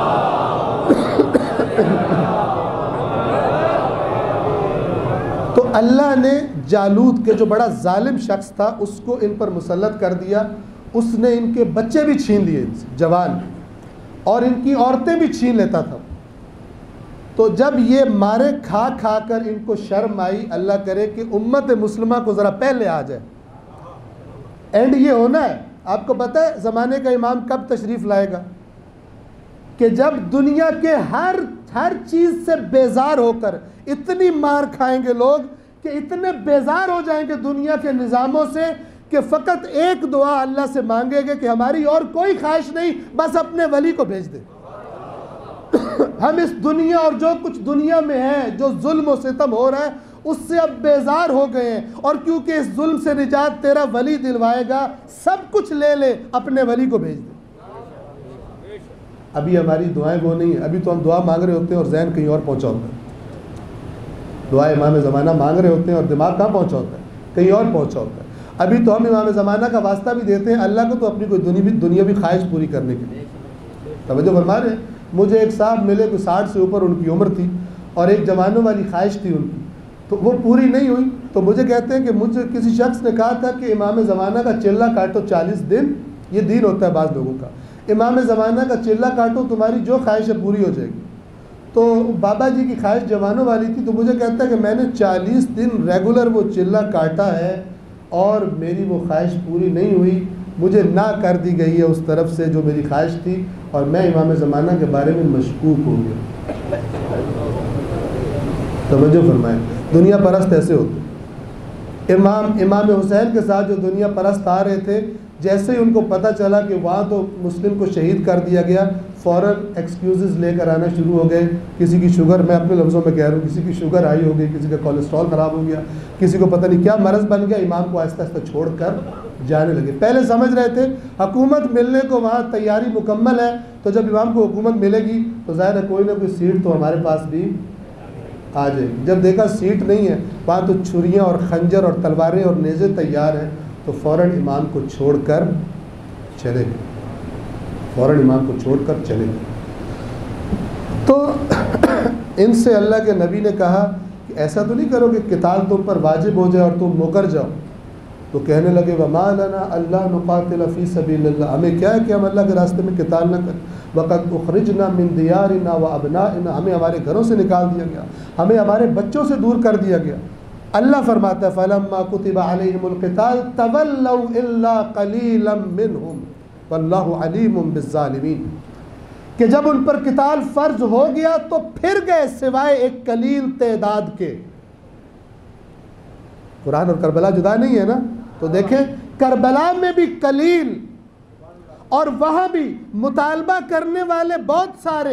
تو اللہ نے جالوت کے جو بڑا ظالم شخص تھا اس کو ان پر مسلط کر دیا، اس نے ان کے بچے بھی چھین لیے ان سے، جوان، اور ان کی عورتیں بھی چھین لیتا تھا۔ تو جب یہ مارے کھا کھا کر ان کو شرم آئی، اللہ کرے کہ امت مسلمہ کو ذرا پہلے آ جائے، اینڈ یہ ہونا ہے۔ آپ کو پتہ ہے زمانے کا امام کب تشریف لائے گا؟ کہ جب دنیا کے ہر چیز سے بیزار ہو کر اتنی مار کھائیں گے لوگ کہ اتنے بیزار ہو جائیں گے دنیا کے نظاموں سے کہ فقط ایک دعا اللہ سے مانگے گے کہ ہماری اور کوئی خواہش نہیں، بس اپنے ولی کو بھیج دے۔ ہم اس دنیا اور جو کچھ دنیا میں ہے، جو ظلم و ستم ہو رہا ہے، اس سے اب بیزار ہو گئے ہیں، اور کیونکہ اس ظلم سے نجات تیرا ولی دلوائے گا، سب کچھ لے لے، اپنے ولی کو بھیج دے۔ ابھی ہماری دعائیں وہ نہیں ہیں. ابھی تو ہم دعا مانگ رہے ہوتے ہیں اور ذہن کہیں اور پہنچا ہوتا ہے. دعا امام زمانہ مانگ رہے ہوتے ہیں اور دماغ کہاں پہنچا ہوتا ہے؟ کہیں اور پہنچا ہوتا ہے. ابھی تو ہم امام زمانہ کا واسطہ بھی دیتے ہیں اللہ کو تو اپنی کوئی دنیاوی خواہش پوری کرنے کے لیے. توجہ فرما رہے ہیں. مجھے ایک صاحب ملے کوئی 60 سے اوپر ان کی عمر تھی اور ایک جوانوں والی خواہش تھی ان کی, تو وہ پوری نہیں ہوئی. تو مجھے کہتے ہیں کہ مجھے کسی شخص نے کہا تھا کہ امام زمانہ کا چلہ کاٹو 40 دن, یہ دین ہوتا ہے بعض لوگوں کا. امام زمانہ کا چلہ کاٹو تمہاری جو خواہش ہے پوری ہو جائے گی. تو بابا جی کی خواہش جوانوں والی تھی. تو مجھے کہتا ہے کہ میں نے 40 دن ریگولر وہ چلہ کاٹا ہے اور میری وہ خواہش پوری نہیں ہوئی. مجھے نہ کر دی گئی ہے اس طرف سے جو میری خواہش تھی اور میں امام زمانہ کے بارے میں مشکوک ہو گیا. توجہ فرمائیں. دنیا پرست ایسے ہوتے. امام حسین کے ساتھ جو دنیا پرست آ رہے تھے, جیسے ہی ان کو پتہ چلا کہ وہاں تو مسلم کو شہید کر دیا گیا, فوراً ایکسکیوزز لے کر آنا شروع ہو گئے. کسی کی شوگر, میں اپنے لفظوں میں کہہ رہا ہوں, کسی کی شوگر ہائی ہو گئی, کسی کا کولیسٹرول خراب ہو گیا, کسی کو پتہ نہیں کیا مرض بن گیا. امام کو آہستہ آہستہ چھوڑ کر جانے لگے. پہلے سمجھ رہے تھے حکومت ملنے کو وہاں تیاری مکمل ہے, تو جب امام کو حکومت ملے گی تو ظاہر ہے کوئی نہ کوئی سیٹ تو ہمارے پاس بھی آ جائے گی. جب دیکھا سیٹ نہیں ہے, وہاں تو چھریاں اور خنجر اور تلواریں اور نیزے تیار ہیں, تو فوراً امام کو چھوڑ کر چلے گئے. فوراً امام کو چھوڑ کر چلے گئے. تو ان سے اللہ کے نبی نے کہا کہ ایسا تو نہیں کرو کہ قتال تم پر واجب ہو جائے اور تم مکر جاؤ. تو کہنے لگے وما لنا اللہ نقاتل فی سبیل اللہ, ہمیں کیا ہے کہ ہم اللہ کے راستے میں قتال نہ کریں. وقد اخرجنا من دیارنا وابنائنا, ہمیں ہمارے گھروں سے نکال دیا گیا, ہمیں ہمارے بچوں سے دور کر دیا گیا. اللہ فرماتا ہے فلما كتب عليهم القتال تولوا الا قليلا منهم والله علیم بالظالمین, کہ جب ان پر قتال فرض ہو گیا تو پھر گئے سوائے ایک قلیل تعداد کے. قرآن اور کربلا جدا نہیں ہے نا, تو دیکھیں کربلا میں بھی قلیل اور وہاں بھی مطالبہ کرنے والے بہت سارے,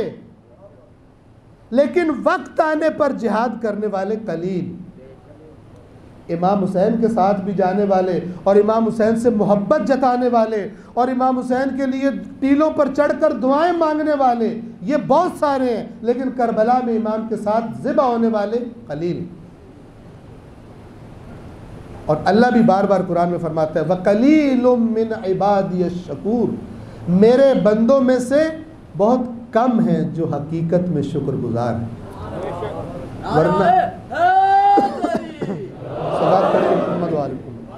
لیکن وقت آنے پر جہاد کرنے والے قلیل. امام حسین کے ساتھ بھی جانے والے اور امام حسین سے محبت جتانے والے اور امام حسین کے لیے ٹیلوں پر چڑھ کر دعائیں مانگنے والے یہ بہت سارے ہیں, لیکن کربلا میں امام کے ساتھ ذبح ہونے والے قلیل. اور اللہ بھی بار بار قرآن میں فرماتا ہے وَقَلِيلٌ مِّنْ عِبَادِيَ الشَّكُورِ, میرے بندوں میں سے بہت کم ہیں جو حقیقت میں شکر گزار ہیں. ورنہ صلوات پڑھیں محمد و آل محمد.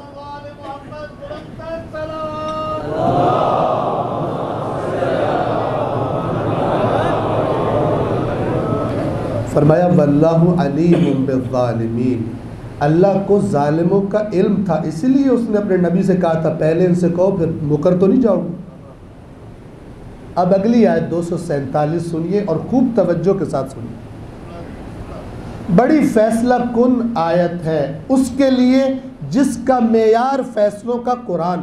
فرمایا واللہ علیم بالظالمین, اللہ کو ظالموں کا علم تھا, اسی لیے اس نے اپنے نبی سے کہا تھا پہلے ان سے کہو پھر مکر تو نہیں جاؤ. اب اگلی آیت 247 سنیے اور خوب توجہ کے ساتھ سنیے. بڑی فیصلہ کن آیت ہے اس کے لیے جس کا معیار فیصلوں کا قرآن.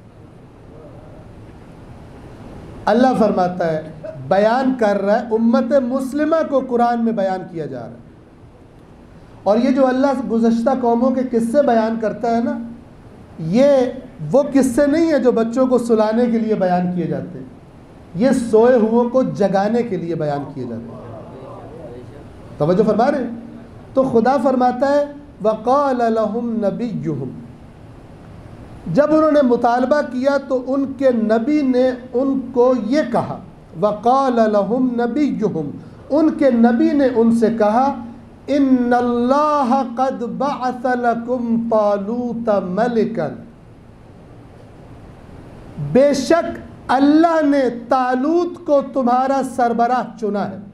اللہ فرماتا ہے, بیان کر رہا ہے امت مسلمہ کو قرآن میں بیان کیا جا رہا ہے. اور یہ جو اللہ گزشتہ قوموں کے قصے بیان کرتا ہے نا, یہ وہ قصے نہیں ہیں جو بچوں کو سلانے کے لیے بیان کیے جاتے ہیں, یہ سوئے ہوئوں کو جگانے کے لیے بیان کیے جاتے ہیں. توجہ فرما رہے ہیں. تو خدا فرماتا ہے وَقَالَ لَهُمْ نَبِيُّهُمْ, جب انہوں نے مطالبہ کیا تو ان کے نبی نے ان کو یہ کہا. وَقَالَ لَهُمْ نَبِيُّهُمْ, ان کے نبی نے ان سے کہا ان اللہ قد بعث لکم طالوت ملکا, بے شک اللہ نے طالوت کو تمہارا سربراہ چنا ہے.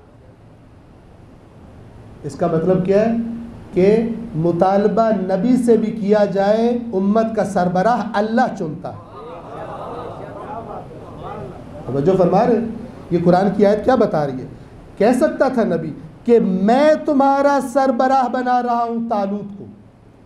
اس کا مطلب کیا ہے کہ مطالبہ نبی سے بھی کیا جائے, امت کا سربراہ اللہ چنتا ہے. توجہ فرما رہے, یہ قرآن کی آیت کیا بتا رہی ہے. کہہ سکتا تھا نبی کہ میں تمہارا سربراہ بنا رہا ہوں طالوت کو.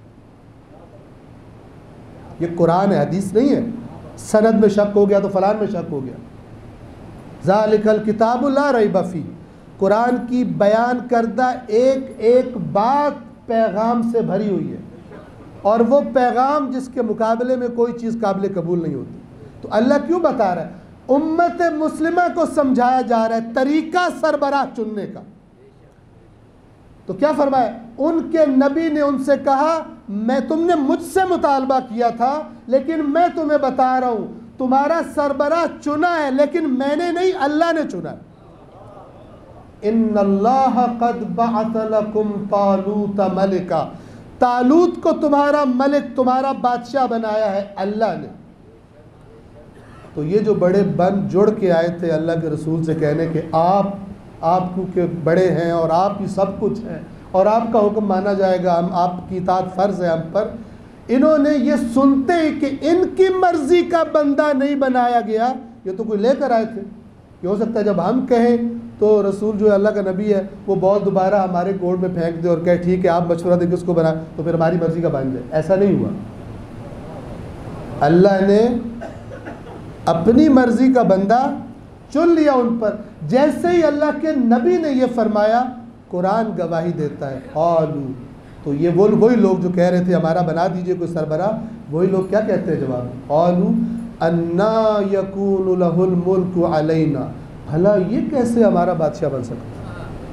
یہ قرآن ہے, حدیث نہیں ہے. سند میں شک ہو گیا تو فلان میں شک ہو گیا. ذالک الکتاب لا ریب فیہ, قرآن کی بیان کردہ ایک ایک بات پیغام سے بھری ہوئی ہے, اور وہ پیغام جس کے مقابلے میں کوئی چیز قابل قبول نہیں ہوتی. تو اللہ کیوں بتا رہا ہے امت مسلمہ کو سمجھایا جا رہا ہے طریقہ سربراہ چننے کا۔ تو کیا فرمایا؟ ان کے نبی نے ان سے کہا میں تم نے مجھ سے مطالبہ کیا تھا لیکن میں تمہیں بتا رہا ہوں تمہارا سربراہ چنا ہے لیکن میں نے نہیں، اللہ نے چنا ہے۔ ان اللہ قد بعث لکم طالوت ملکا، طالوت کو تمہارا ملک، تمہارا بادشاہ بنایا ہے اللہ نے۔ تو یہ جو بڑے بن جڑ کے آئے تھے اللہ کے رسول سے کہنے کہ آپ کیونکہ بڑے ہیں اور آپ ہی سب کچھ ہیں اور آپ کا حکم مانا جائے گا، ہم آپ کی اطاعت فرض ہے ہم پر، انہوں نے یہ سنتے ہی کہ ان کی مرضی کا بندہ نہیں بنایا گیا، یہ تو کوئی لے کر آئے تھے کہ ہو سکتا ہے جب ہم کہیں تو رسول جو اللہ کا نبی ہے وہ بہت دوبارہ ہمارے کوڑ میں پھینک دے اور کہے ٹھیک ہے آپ مشورہ دیں کہ اس کو بنا تو پھر ہماری مرضی کا بن جائے۔ ایسا نہیں ہوا، اللہ نے اپنی مرضی کا بندہ چن لیا ان پر۔ جیسے ہی اللہ کے نبی نے یہ فرمایا قرآن گواہی دیتا ہے قالو، تو یہ وہی لوگ جو کہہ رہے تھے ہمارا بنا دیجئے کوئی سربراہ، وہی لوگ کیا کہتے ہیں جواب میں؟ قالو انا یکون لہ الملک علینا، بھلا یہ کیسے ہمارا بادشاہ بن سکتا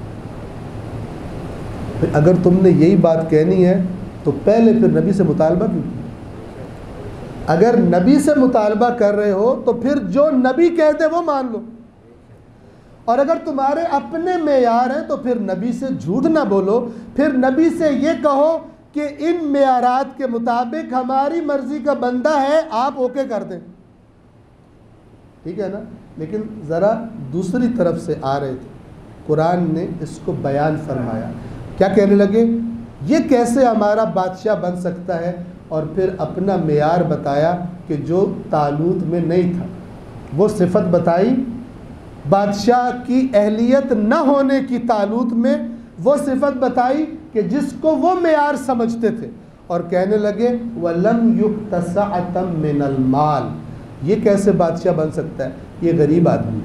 ہے؟ اگر تم نے یہی بات کہنی ہے تو پہلے پھر نبی سے مطالبہ کیوں کیا؟ اگر نبی سے مطالبہ کر رہے ہو تو پھر جو نبی کہتے وہ مان لو، اور اگر تمہارے اپنے معیار ہیں تو پھر نبی سے جھوٹ نہ بولو، پھر نبی سے یہ کہو کہ ان معیارات کے مطابق ہماری مرضی کا بندہ ہے آپ اوکے کر دیں، ٹھیک ہے نا؟ لیکن ذرا دوسری طرف سے آ رہے تھے، قرآن نے اس کو بیان فرمایا، کیا کہنے لگے؟ یہ کیسے ہمارا بادشاہ بن سکتا ہے؟ اور پھر اپنا معیار بتایا کہ جو طالوت میں نہیں تھا، وہ صفت بتائی بادشاہ کی اہلیت نہ ہونے کی طالوت میں، وہ صفت بتائی کہ جس کو وہ معیار سمجھتے تھے، اور کہنے لگے وَلَمْ يُؤْتَ سَعَةً مِّنَ الْمَالِ، یہ کیسے بادشاہ بن سکتا ہے؟ یہ غریب آدمی،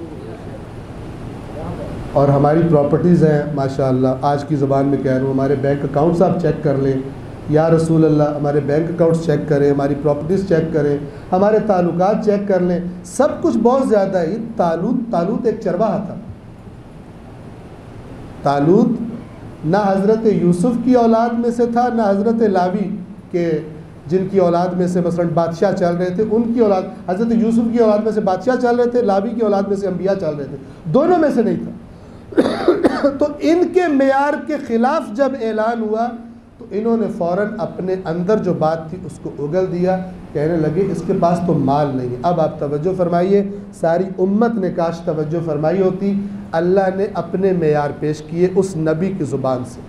اور ہماری پراپرٹیز ہیں ماشاءاللہ، آج کی زبان میں کہہ رہا ہوں، ہمارے بینک اکاؤنٹس آپ چیک کر لیں، یا رسول اللہ ہمارے بینک اکاؤنٹس چیک کریں، ہماری پراپرٹیز چیک کریں، ہمارے تعلقات چیک کر لیں، سب کچھ بہت زیادہ ہے۔ طالوت ایک چرواہا تھا، طالوت نہ حضرت یوسف کی اولاد میں سے تھا نہ حضرت لاوی کے جن کی اولاد میں سے مثلا بادشاہ چل رہے تھے ان کی اولاد، حضرت یوسف کی اولاد میں سے بادشاہ چل رہے تھے، لاوی کی اولاد میں سے انبیاء چل رہے تھے، دونوں میں سے نہیں تھا۔ تو ان کے معیار کے خلاف جب اعلان ہوا تو انہوں نے فوراً اپنے اندر جو بات تھی اس کو اگل دیا، کہنے لگے اس کے پاس تو مال نہیں ہے۔ اب آپ توجہ فرمائیے، ساری امت نے کاش توجہ فرمائی ہوتی، اللہ نے اپنے معیار پیش کیے اس نبی کی زبان سے۔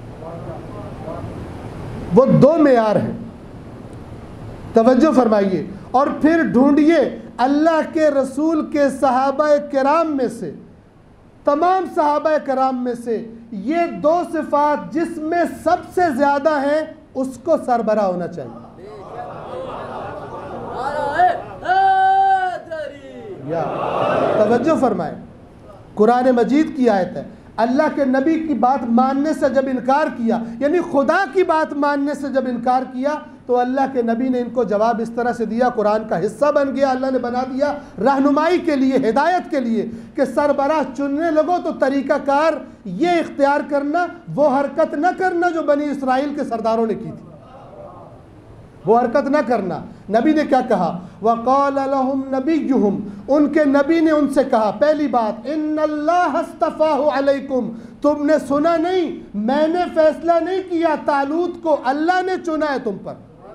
وہ دو معیار ہیں، توجہ فرمائیے، اور پھر ڈھونڈیے اللہ کے رسول کے صحابہ کرام میں سے، تمام صحابہ کرام میں سے یہ دو صفات جس میں سب سے زیادہ ہیں اس کو سربراہ ہونا چاہیے۔ یا توجہ فرمائیں، قرآن مجید کی آیت ہے، اللہ کے نبی کی بات ماننے سے جب انکار کیا، یعنی خدا کی بات ماننے سے جب انکار کیا تو اللہ کے نبی نے ان کو جواب اس طرح سے دیا، قرآن کا حصہ بن گیا، اللہ نے بنا دیا رہنمائی کے لیے، ہدایت کے لیے، کہ سربراہ چننے لگو تو طریقہ کار یہ اختیار کرنا، وہ حرکت نہ کرنا جو بنی اسرائیل کے سرداروں نے کی تھی، وہ حرکت نہ کرنا۔ نبی نے کیا کہا؟ وَقَالَ لَهُمْ نَبِيُّهُمْ، ان کے نبی نے ان سے کہا، پہلی بات اِنَّ اللَّهَ اسْتَفَاهُ عَلَيْكُمْ، تم نے سنا نہیں، میں نے فیصلہ نہیں کیا، طالوت کو اللہ نے چنا ہے تم پر،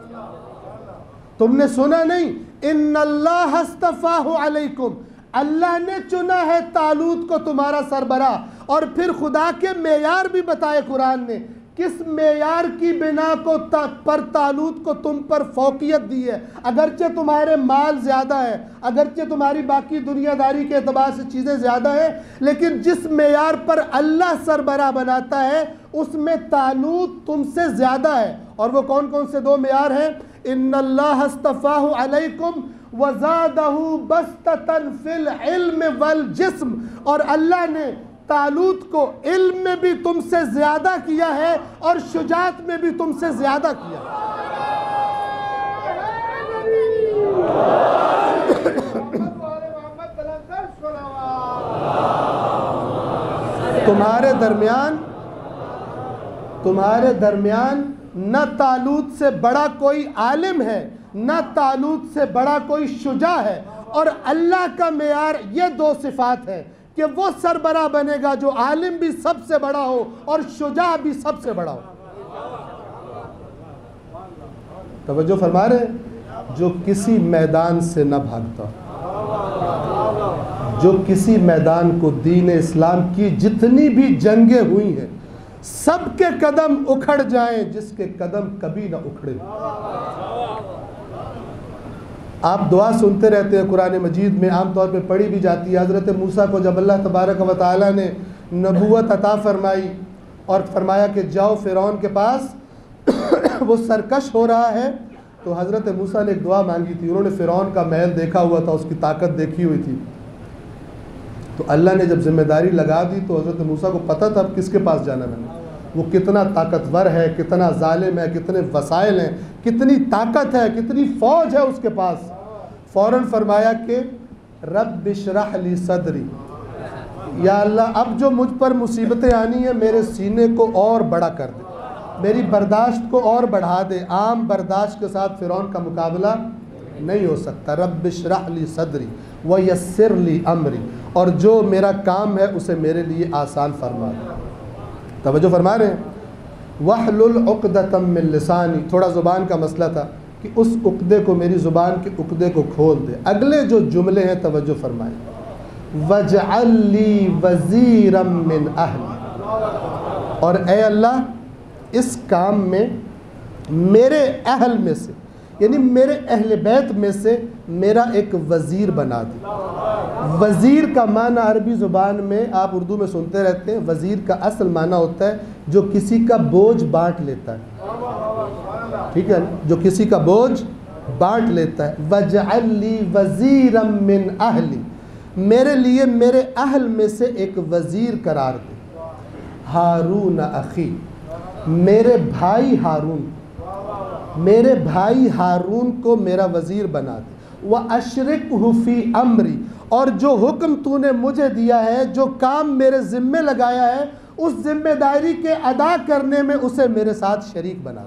تم نے سنا نہیں، اِنَّ اللَّهَ اسْتَفَاهُ عَلَيْكُمْ، اللہ نے چنا ہے طالوت کو تمہارا سربراہ۔ اور پھر خدا کے معیار بھی بتائے قرآن نے، کس معیار کی بنا پر طالوت کو تم پر فوقیت دی ہے، اگرچہ تمہارے مال زیادہ ہے، اگرچہ تمہاری باقی دنیا داری کے اعتبار سے چیزیں زیادہ ہیں، لیکن جس معیار پر اللہ سربراہ بناتا ہے اس میں طالوت تم سے زیادہ ہے۔ اور وہ کون کون سے دو معیار ہیں؟ ان اللہ اصطفاہ علیکم وزادہ بسطۃ فی العلم والجسم، اور اللہ نے طالوت کو علم میں بھی تم سے زیادہ کیا ہے اور شجاعت میں بھی تم سے زیادہ کیا ہے۔ تمہارے درمیان نہ طالوت سے بڑا کوئی عالم ہے، نہ طالوت سے بڑا کوئی شجاع ہے، اور اللہ کا معیار یہ دو صفات ہے کہ وہ سربراہ بنے گا جو عالم بھی سب سے بڑا ہو اور شجاع بھی سب سے بڑا ہو۔ توجہ فرما رہے ہیں؟ جو کسی میدان سے نہ بھاگتا، جو کسی میدان کو دین اسلام کی جتنی بھی جنگیں ہوئی ہیں سب کے قدم اکھڑ جائیں، جس کے قدم کبھی نہ اکھڑے۔ آپ دعا سنتے رہتے ہیں، قرآن مجید میں عام طور پہ پڑھی بھی جاتی ہے۔ حضرت موسیٰ کو جب اللہ تبارک و تعالیٰ نے نبوت عطا فرمائی اور فرمایا کہ جاؤ فرعون کے پاس، وہ سرکش ہو رہا ہے، تو حضرت موسیٰ نے ایک دعا مانگی تھی۔ انہوں نے فرعون کا محل دیکھا ہوا تھا، اس کی طاقت دیکھی ہوئی تھی، تو اللہ نے جب ذمہ داری لگا دی تو حضرت موسیٰ کو پتہ تھا اب کس کے پاس جانا میں نے، وہ کتنا طاقتور ہے، کتنا ظالم ہے، کتنے وسائل ہیں، کتنی طاقت ہے، کتنی فوج ہے اس کے پاس۔ فوراً فرمایا کہ رب اشرح لی صدری، یا اللہ اب جو مجھ پر مصیبتیں آنی ہیں میرے سینے کو اور بڑا کر دے، میری برداشت کو اور بڑھا دے۔ عام برداشت کے ساتھ فرعون کا مقابلہ نہیں ہو سکتا۔ رب اشرح لی صدری ویسر لی امری، اور جو میرا کام ہے اسے میرے لیے آسان فرما دے۔ توجہ فرما رہے ہیں؟ وَحْلُلْ عُقْدَةً مِّن لِسَانِي، تھوڑا زبان کا مسئلہ تھا کہ اس عقدے کو، میری زبان کے عقدے کو کھول دے۔ اگلے جو جملے ہیں توجہ فرمائیں، وَاجْعَلْ لِي وَزِيرًا مِّنْ أَهْلِي، اور اے اللہ اس کام میں میرے اہل میں سے، یعنی میرے اہل بیت میں سے میرا ایک وزیر بنا دے۔ وزیر کا معنی عربی زبان میں آپ اردو میں سنتے رہتے ہیں، وزیر کا اصل معنی ہوتا ہے جو کسی کا بوجھ بانٹ لیتا ہے، ٹھیک ہے، جو کسی کا بوجھ بانٹ لیتا ہے۔ وَاجْعَلْ لِي وَزِيرًا مِّنْ أَهْلِي، میرے لیے میرے اہل میں سے ایک وزیر قرار دے۔ ہارون اخی، میرے بھائی ہارون، میرے بھائی ہارون کو میرا وزیر بنا دے۔ وَأَشْرِكْهُ فِي أَمْرِي، اور جو حکم تو نے مجھے دیا ہے، جو کام میرے ذمہ لگایا ہے، اس ذمہ داری کے ادا کرنے میں اسے میرے ساتھ شریک بنا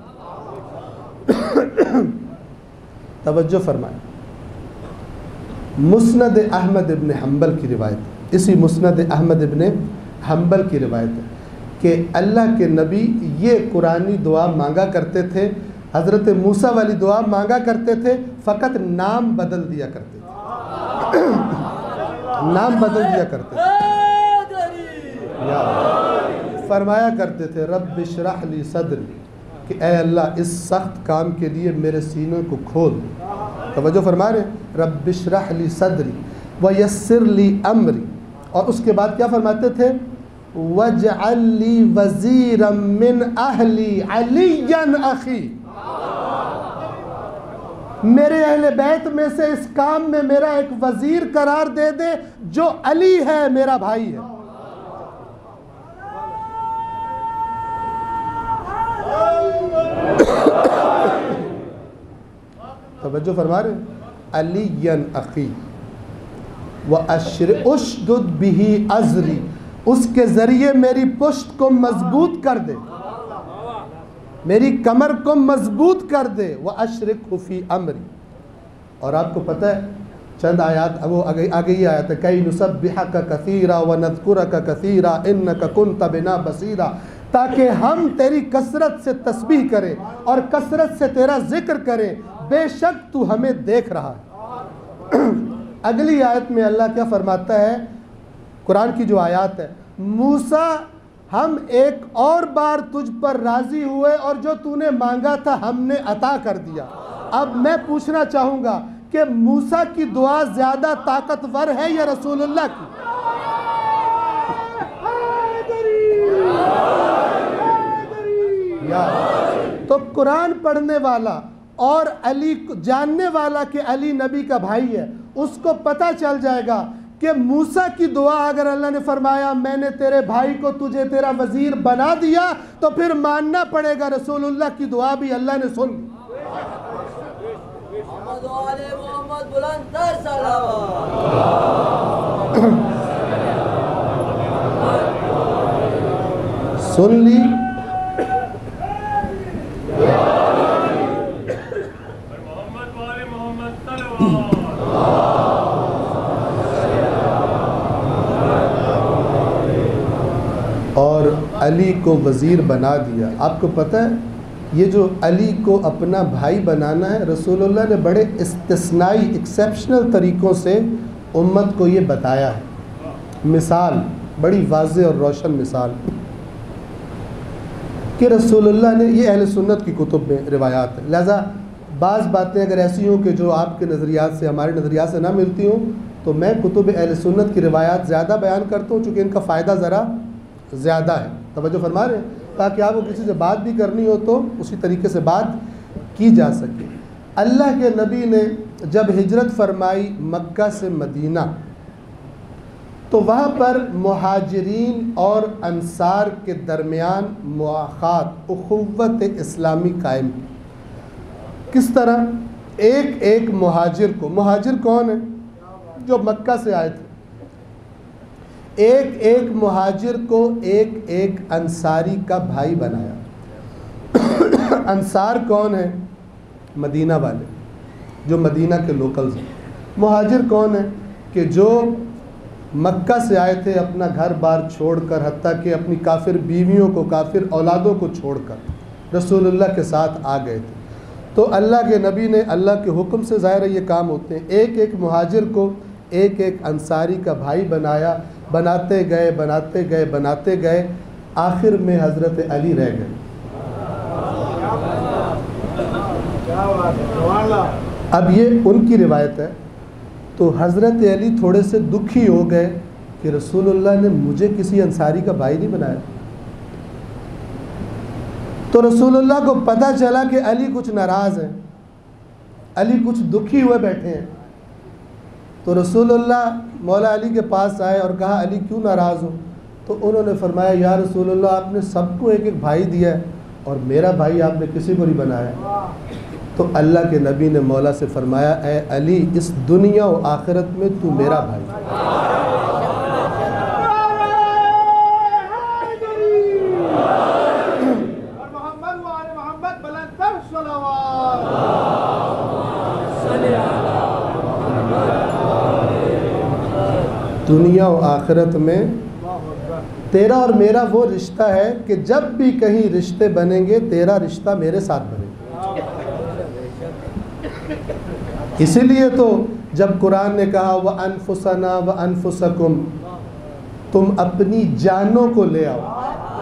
دے۔ توجہ فرمائیں، مسند احمد ابن حنبل کی روایت، اسی مسند احمد ابن حنبل کی روایت ہے کہ اللہ کے نبی یہ قرآنی دعا مانگا کرتے تھے، حضرت موسیٰ والی دعا مانگا کرتے تھے، فقط نام بدل دیا کرتے تھے، نام بدل دیا کرتے تھے، فرمایا کرتے تھے رب اشرح لی صدری، کہ اے اللہ اس سخت کام کے لیے میرے سینے کو کھول۔ توجہ فرما رہے ہیں؟ رب اشرح لی صدری ویسر لی امری، اور اس کے بعد کیا فرماتے تھے؟ وَاجْعَلْ لِي وَزِيرًا مِّنْ أَهْلِي عَلِيًّا أَخِي، میرے اہل بیت میں سے اس کام میں میرا ایک وزیر قرار دے دے جو علی ہے، میرا بھائی ہے۔ توجہ فرما رہے ہیں؟ علیًّا أخِي وَأَشْدُدْ بِهِ أَزْرِي، اس کے ذریعے میری پشت کو مضبوط کر دے، میری کمر کو مضبوط کر دے۔ وَأَشْرِكْهُ فِي أَمْرِي، اور آپ کو پتہ ہے چند آیات وہ آگے ہی آیت ہے، كَيْ نُسَبِّحَكَ كَثِيرًا وَنَذْكُرَكَ كَثِيرًا إِنَّكَ كُنْتَ بِنَا بَصِيرًا، تاکہ ہم تیری کثرت سے تسبیح کریں اور کثرت سے تیرا ذکر کریں، بے شک تو ہمیں دیکھ رہا ہے۔ اگلی آیت میں اللہ کیا فرماتا ہے؟ قرآن کی جو آیات ہے، موسیٰ ہم ایک اور بار تجھ پر راضی ہوئے اور جو تو نے مانگا تھا ہم نے عطا کر دیا۔ اب میں پوچھنا چاہوں گا کہ موسیٰ کی دعا زیادہ طاقتور ہے یا رسول اللہ کی؟ تو قرآن پڑھنے والا اور علی جاننے والا کہ علی نبی کا بھائی ہے، اس کو پتہ چل جائے گا کہ موسیٰ کی دعا اگر اللہ نے فرمایا میں نے تیرے بھائی کو تجھے تیرا وزیر بنا دیا، تو پھر ماننا پڑے گا رسول اللہ کی دعا بھی اللہ نے سن لی۔ محمد و آل محمد بلند تر صلوات۔ سن لی اور علی کو وزیر بنا دیا. آپ کو پتہ ہے یہ جو علی کو اپنا بھائی بنانا ہے، رسول اللہ نے بڑے استثنائی ایکسیپشنل طریقوں سے امت کو یہ بتایا ہے. مثال بڑی واضح اور روشن مثال کہ رسول اللہ نے، یہ اہل سنت کی کتب میں روایات ہیں، لہذا بعض باتیں اگر ایسی ہوں کہ جو آپ کے نظریات سے ہمارے نظریات سے نہ ملتی ہوں تو میں کتب اہل سنت کی روایات زیادہ بیان کرتا ہوں، چونکہ ان کا فائدہ ذرا زیادہ ہے. توجہ فرما رہے ہیں؟ تاکہ آپ کو کسی سے بات بھی کرنی ہو تو اسی طریقے سے بات کی جا سکے. اللہ کے نبی نے جب ہجرت فرمائی مکہ سے مدینہ تو وہاں پر مہاجرین اور انصار کے درمیان مواخات، اخوت اسلامی قائم کی. کس طرح؟ ایک مہاجر کو، مہاجر کون ہے؟ جو مکہ سے آئے تھے. ایک مہاجر کو ایک انصاری کا بھائی بنایا. انصار کون ہے؟ مدینہ والے جو مدینہ کے لوکلز ہیں. مہاجر کون ہے؟ کہ جو مکہ سے آئے تھے اپنا گھر بار چھوڑ کر، حتیٰ کہ اپنی کافر بیویوں کو، کافر اولادوں کو چھوڑ کر رسول اللہ کے ساتھ آ گئے تھے. تو اللہ کے نبی نے اللہ کے حکم سے ظاہر یہ کام ہوتے ہیں، ایک مہاجر کو ایک انصاری کا بھائی بنایا. بناتے گئے آخر میں حضرت علی رہ گئے. اب یہ ان کی روایت ہے. تو حضرت علی تھوڑے سے دکھی ہو گئے کہ رسول اللہ نے مجھے کسی انصاری کا بھائی نہیں بنایا. تو رسول اللہ کو پتہ چلا کہ علی کچھ ناراض ہیں، علی کچھ دکھی ہوئے بیٹھے ہیں. تو رسول اللہ مولا علی کے پاس آئے اور کہا علی کیوں ناراض ہو؟ تو انہوں نے فرمایا یا رسول اللہ آپ نے سب کو ایک بھائی دیا ہے اور میرا بھائی آپ نے کسی کو نہیں بنایا. تو اللہ کے نبی نے مولا سے فرمایا اے علی اس دنیا و آخرت میں تو میرا بھائی. دنیا و آخرت میں تیرا اور میرا وہ رشتہ ہے کہ جب بھی کہیں رشتے بنیں گے تیرا رشتہ میرے ساتھ بنے گا. اسی لیے تو جب قرآن نے کہا وَأَنفُسَنَا وَأَنفُسَكُمْ، تم اپنی جانوں کو لے آؤ.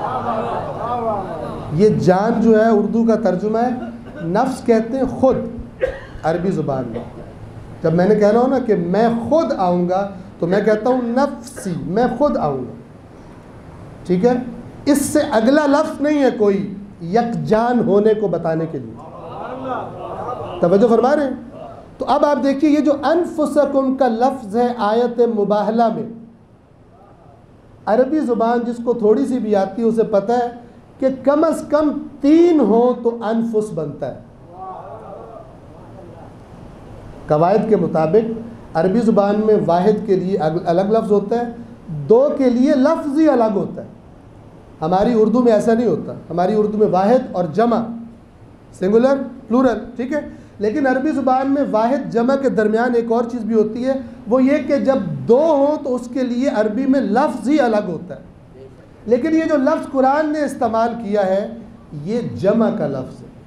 یہ جان جو ہے اردو کا ترجمہ ہے نفس، کہتے ہیں خود عربی زبان میں. جب میں نے کہنا ہو نا کہ میں خود آؤں گا تو میں کہتا ہوں نفسی، میں خود آؤں گا. ٹھیک ہے؟ اس سے اگلا لفظ نہیں ہے کوئی یکجان ہونے کو بتانے کے لیے. توجہ فرما رہے ہیں؟ تو اب آپ دیکھیے یہ جو انفسکم کا لفظ ہے آیت مباہلہ میں، عربی زبان جس کو تھوڑی سی بھی آتی ہے اسے پتہ ہے کہ کم از کم 3 ہوں تو انفس بنتا ہے. قواعد کے مطابق عربی زبان میں واحد کے لیے الگ لفظ ہوتا ہے، 2 کے لیے لفظ ہی الگ ہوتا ہے. ہماری اردو میں ایسا نہیں ہوتا. ہماری اردو میں واحد اور جمع، سنگولر پلورل، ٹھیک ہے. لیکن عربی زبان میں واحد جمع کے درمیان ایک اور چیز بھی ہوتی ہے، وہ یہ کہ جب 2 ہوں تو اس کے لیے عربی میں لفظ ہی الگ ہوتا ہے. لیکن یہ جو لفظ قرآن نے استعمال کیا ہے یہ جمع کا لفظ ہے.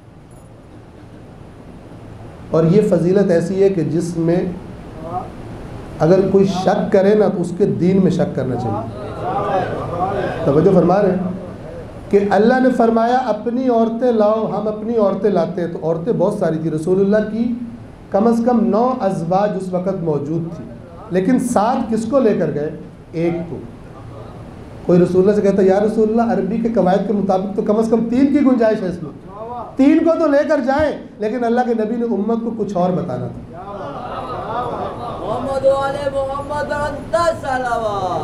اور یہ فضیلت ایسی ہے کہ جس میں اگر کوئی شک کرے نا تو اس کے دین میں شک کرنا چاہیے. توجہ فرما رہے ہیں کہ اللہ نے فرمایا اپنی عورتیں لاؤ. ہم اپنی عورتیں لاتے ہیں تو عورتیں بہت ساری تھیں. رسول اللہ کی کم از کم 9 ازواج اس وقت موجود تھی، لیکن 7 کس کو لے کر گئے؟ ایک کو. کوئی رسول اللہ سے کہتا ہے یا رسول اللہ عربی کے قواعد کے مطابق تو کم از کم 3 کی گنجائش ہے اس میں، 3 کو تو لے کر جائیں. لیکن اللہ کے نبی نے امت کو کچھ اور بتانا تھا. محمد علیہ محمد انت صلوات.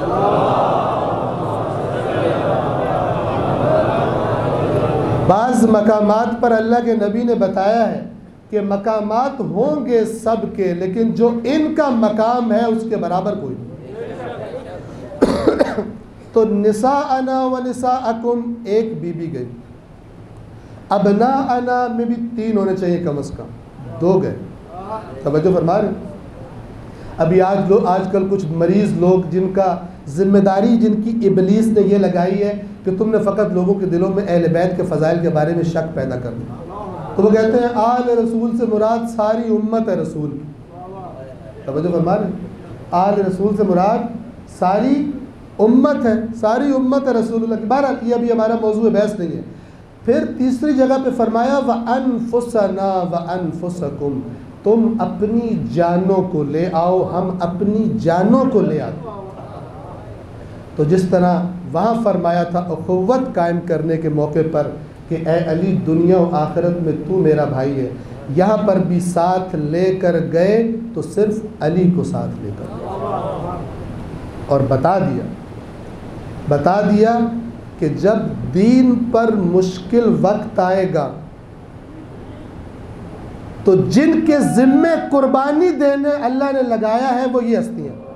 بعض مقامات پر اللہ کے نبی نے بتایا ہے کہ مقامات ہوں گے سب کے، لیکن جو ان کا مقام ہے اس کے برابر کوئی نہیں. تو نساءنا و نساءکم ایک بیوی گئی، ابناءنا میں بھی 3 ہونے چاہیے کم از کم، 2 گئے. توجہ فرما رہے ہیں. ابھی آج کل کچھ مریض لوگ جن کا ذمہ داری جن کی ابلیس نے یہ لگائی ہے کہ تم نے فقط لوگوں کے دلوں میں اہل بیت کے فضائل کے بارے میں شک پیدا کر دیا، تو وہ کہتے ہیں آل رسول سے مراد ساری امت ہے رسول کی. توجہ فرما رہے ہیں، آل رسول سے مراد ساری امت ہے، ساری امت ہے رسول اللہ کی. بہرحال یہ ابھی ہمارا موضوع بحث نہیں ہے. پھر تیسری جگہ پہ فرمایا وَأَنفُسَنَا وَأَنفُسَكُمْ، تم اپنی جانوں کو لے آؤ، ہم اپنی جانوں کو لے آتے. تو جس طرح وہاں فرمایا تھا اخوت قائم کرنے کے موقع پر کہ اے علی دنیا و آخرت میں تو میرا بھائی ہے، یہاں پر بھی ساتھ لے کر گئے تو صرف علی کو ساتھ لے کر گئے. اور بتا دیا کہ جب دین پر مشکل وقت آئے گا تو جن کے ذمے قربانی دینے اللہ نے لگایا ہے وہ یہ ہستی ہیں.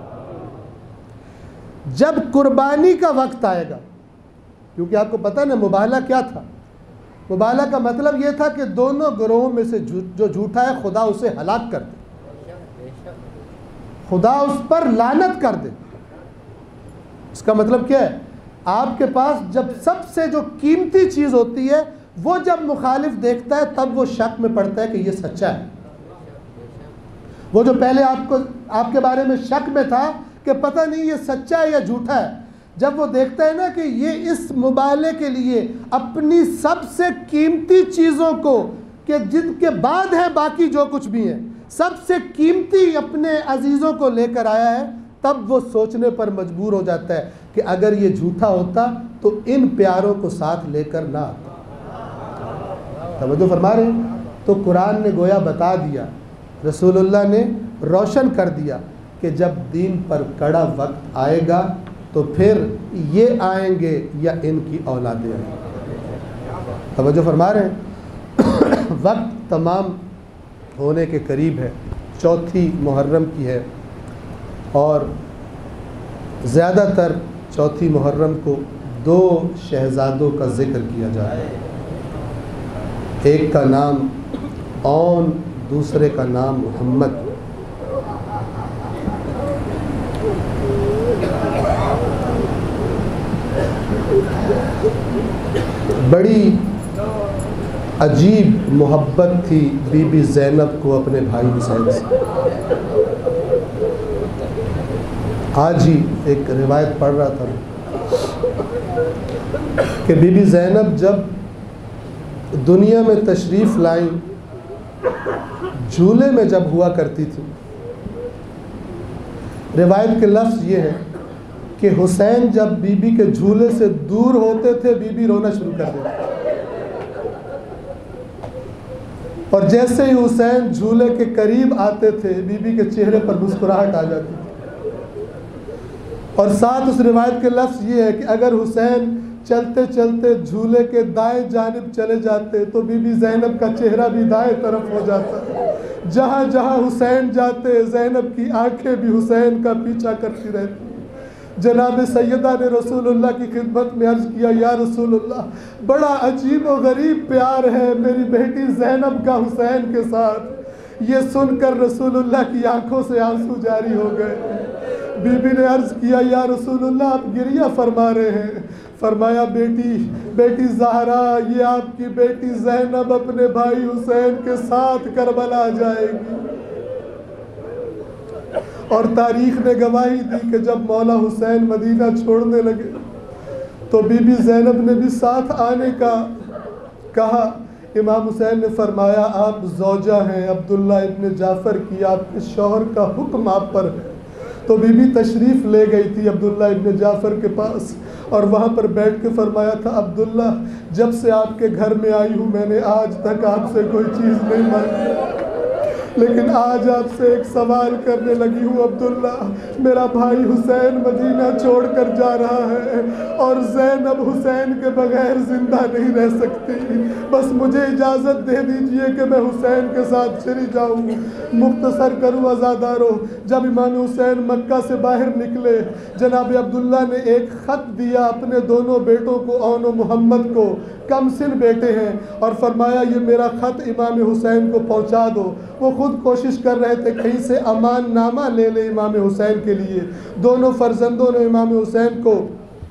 جب قربانی کا وقت آئے گا، کیونکہ آپ کو پتہ نا مبالہ کیا تھا، مبالہ کا مطلب یہ تھا کہ دونوں گروہوں میں سے جو جھوٹا ہے خدا اسے ہلاک کر دے، خدا اس پر لعنت کر دے. اس کا مطلب کیا ہے؟ آپ کے پاس جب سب سے جو قیمتی چیز ہوتی ہے وہ جب مخالف دیکھتا ہے تب وہ شک میں پڑتا ہے کہ یہ سچا ہے. وہ جو پہلے آپ کے بارے میں شک میں تھا کہ پتہ نہیں یہ سچا ہے یا جھوٹا ہے، جب وہ دیکھتا ہے نا کہ یہ اس مبالے کے لیے اپنی سب سے قیمتی چیزوں کو، کہ جن کے بعد ہے باقی جو کچھ بھی ہے، سب سے قیمتی اپنے عزیزوں کو لے کر آیا ہے، تب وہ سوچنے پر مجبور ہو جاتا ہے کہ اگر یہ جھوٹا ہوتا تو ان پیاروں کو ساتھ لے کر نہ آتا. توجہ فرما رہے ہیں. تو قرآن نے گویا بتا دیا، رسول اللہ نے روشن کر دیا کہ جب دین پر کڑا وقت آئے گا تو پھر یہ آئیں گے یا ان کی اولادیں آئیں گے. توجہ فرما رہے ہیں. وقت تمام ہونے کے قریب ہے، 4 محرم کی ہے، اور زیادہ تر 4 محرم کو 2 شہزادوں کا ذکر کیا جا رہا ہے. ایک کا نام اون، دوسرے کا نام محمد. بڑی عجیب محبت تھی بی بی زینب کو اپنے بھائی حسین سے. آج ہی ایک روایت پڑھ رہا تھا کہ بی بی زینب جب دنیا میں تشریف لائیں، جھولے میں جب ہوا کرتی تھی، روایت کے لفظ یہ ہے کہ حسین جب بی بی کے جھولے سے دور ہوتے تھے بی بی رونا شروع کر دیتی، اور جیسے ہی حسین جھولے کے قریب آتے تھے بی بی کے چہرے پر مسکراہٹ آ جاتی تھی. اور ساتھ اس روایت کے لفظ یہ ہے کہ اگر حسین چلتے چلتے جھولے کے دائیں جانب چلے جاتے تو بی بی زینب کا چہرہ بھی دائیں طرف ہو جاتا. جہاں جہاں حسین جاتے زینب کی آنکھیں بھی حسین کا پیچھا کرتی رہتی. جناب سیدہ نے رسول اللہ کی خدمت میں عرض کیا، یا رسول اللہ، بڑا عجیب و غریب پیار ہے میری بیٹی زینب کا حسین کے ساتھ. یہ سن کر رسول اللہ کی آنکھوں سے آنسو جاری ہو گئے. بی بی نے عرض کیا، یا رسول اللہ آپ گریہ فرما رہے ہیں. فرمایا، بیٹی زہرا، یہ آپ کی بیٹی زینب اپنے بھائی حسین کے ساتھ کربلا جائے گی. اور تاریخ نے گواہی دی کہ جب مولا حسین مدینہ چھوڑنے لگے تو بی بی زینب نے بھی ساتھ آنے کا کہا. امام حسین نے فرمایا، آپ زوجہ ہیں عبداللہ ابن جعفر کی، آپ کے شوہر کا حکم آپ پر ہے. تو بی بی تشریف لے گئی تھی عبداللہ ابن جعفر کے پاس، اور وہاں پر بیٹھ کے فرمایا تھا، عبداللہ جب سے آپ کے گھر میں آئی ہوں میں نے آج تک آپ سے کوئی چیز نہیں مانگی، لیکن آج آپ سے ایک سوال کرنے لگی ہوں عبداللہ، میرا بھائی حسین مدینہ چھوڑ کر جا رہا ہے اور زینب حسین کے بغیر زندہ نہیں رہ سکتی، بس مجھے اجازت دے دیجئے کہ میں حسین کے ساتھ چلی جاؤں۔ مختصر کروں عزادارو، جب امام حسین مکہ سے باہر نکلے، جناب عبداللہ نے ایک خط دیا اپنے دونوں بیٹوں کو، اون و محمد کو، کم سن بیٹے ہیں، اور فرمایا یہ میرا خط امام حسین کو پہنچا دو۔ وہ خود کوشش کر رہے تھے کہیں سے امان نامہ لے لے امام حسین کے لیے۔ دونوں فرزندوں نے امام حسین کو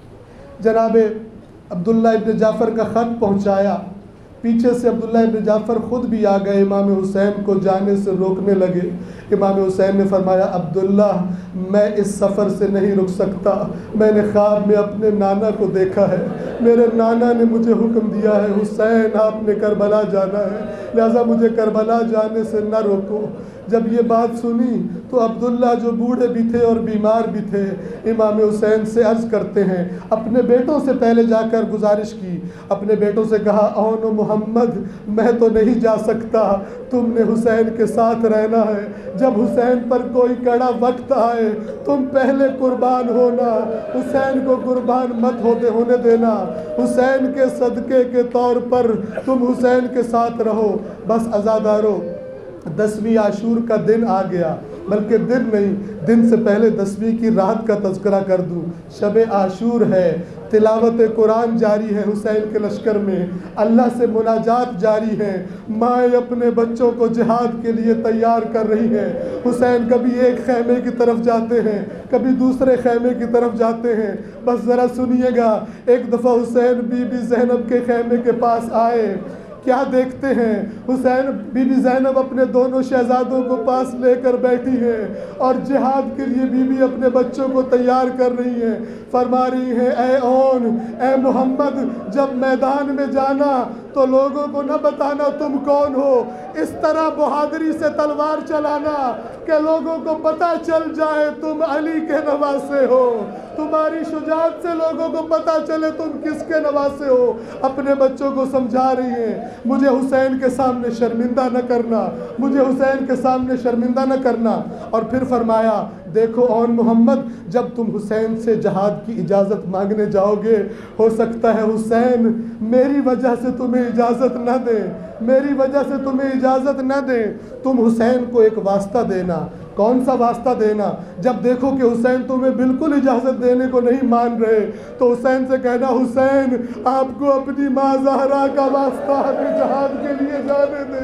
جناب عبداللہ ابن جعفر کا خط پہنچایا۔ پیچھے سے عبداللہ ابن جعفر خود بھی آ گئے، امام حسین کو جانے سے روکنے لگے۔ امام حسین نے فرمایا عبداللہ میں اس سفر سے نہیں رک سکتا، میں نے خواب میں اپنے نانا کو دیکھا ہے، میرے نانا نے مجھے حکم دیا ہے حسین آپ نے کربلا جانا ہے، لہذا مجھے کربلا جانے سے نہ روکو۔ جب یہ بات سنی تو عبداللہ جو بوڑھے بھی تھے اور بیمار بھی تھے، امام حسین سے عرض کرتے ہیں، اپنے بیٹوں سے پہلے جا کر گزارش کی، اپنے بیٹوں سے کہا اون و محمد میں تو نہیں جا سکتا، تم نے حسین کے ساتھ رہنا ہے، جب حسین پر کوئی کڑا وقت آئے تم پہلے قربان ہونا، حسین کو قربان مت ہونے دینا، حسین کے صدقے کے طور پر تم حسین کے ساتھ رہو۔ بس عزادارو 10ویں عاشور کا دن آ گیا، بلکہ دن نہیں، دن سے پہلے 10ویں کی رات کا تذکرہ کر دوں۔ شب عاشور ہے، تلاوت قرآن جاری ہے حسین کے لشکر میں، اللہ سے مناجات جاری ہے، مائیں اپنے بچوں کو جہاد کے لیے تیار کر رہی ہیں۔ حسین کبھی ایک خیمے کی طرف جاتے ہیں، کبھی دوسرے خیمے کی طرف جاتے ہیں۔ بس ذرا سنیے گا، ایک دفعہ حسین بی بی زینب کے خیمے کے پاس آئے، کیا دیکھتے ہیں؟ حسین بی بی زینب اپنے دونوں شہزادوں کو پاس لے کر بیٹھی ہیں اور جہاد کے لیے بی بی اپنے بچوں کو تیار کر رہی ہیں، فرما رہی ہیں اے اون اے محمد جب میدان میں جانا تو لوگوں کو نہ بتانا تم کون ہو، اس طرح بہادری سے تلوار چلانا کہ لوگوں کو پتہ چل جائے تم علی کے نواسے ہو، تمہاری شجاعت سے لوگوں کو پتہ چلے تم کس کے نواسے ہو۔ اپنے بچوں کو سمجھا رہی ہیں مجھے حسین کے سامنے شرمندہ نہ کرنا، مجھے حسین کے سامنے شرمندہ نہ کرنا۔ اور پھر فرمایا دیکھو اون محمد جب تم حسین سے جہاد کی اجازت مانگنے جاؤ گے، ہو سکتا ہے حسین میری وجہ سے تمہیں اجازت نہ دیں، میری وجہ سے تمہیں اجازت نہ دیں، تم حسین کو ایک واسطہ دینا۔ کون سا واسطہ دینا؟ جب دیکھو کہ حسین تمہیں بالکل اجازت دینے کو نہیں مان رہے تو حسین سے کہنا حسین آپ کو اپنی ماں زہرا کا واسطہ ہمیں جہاد کے لیے جانے دیں۔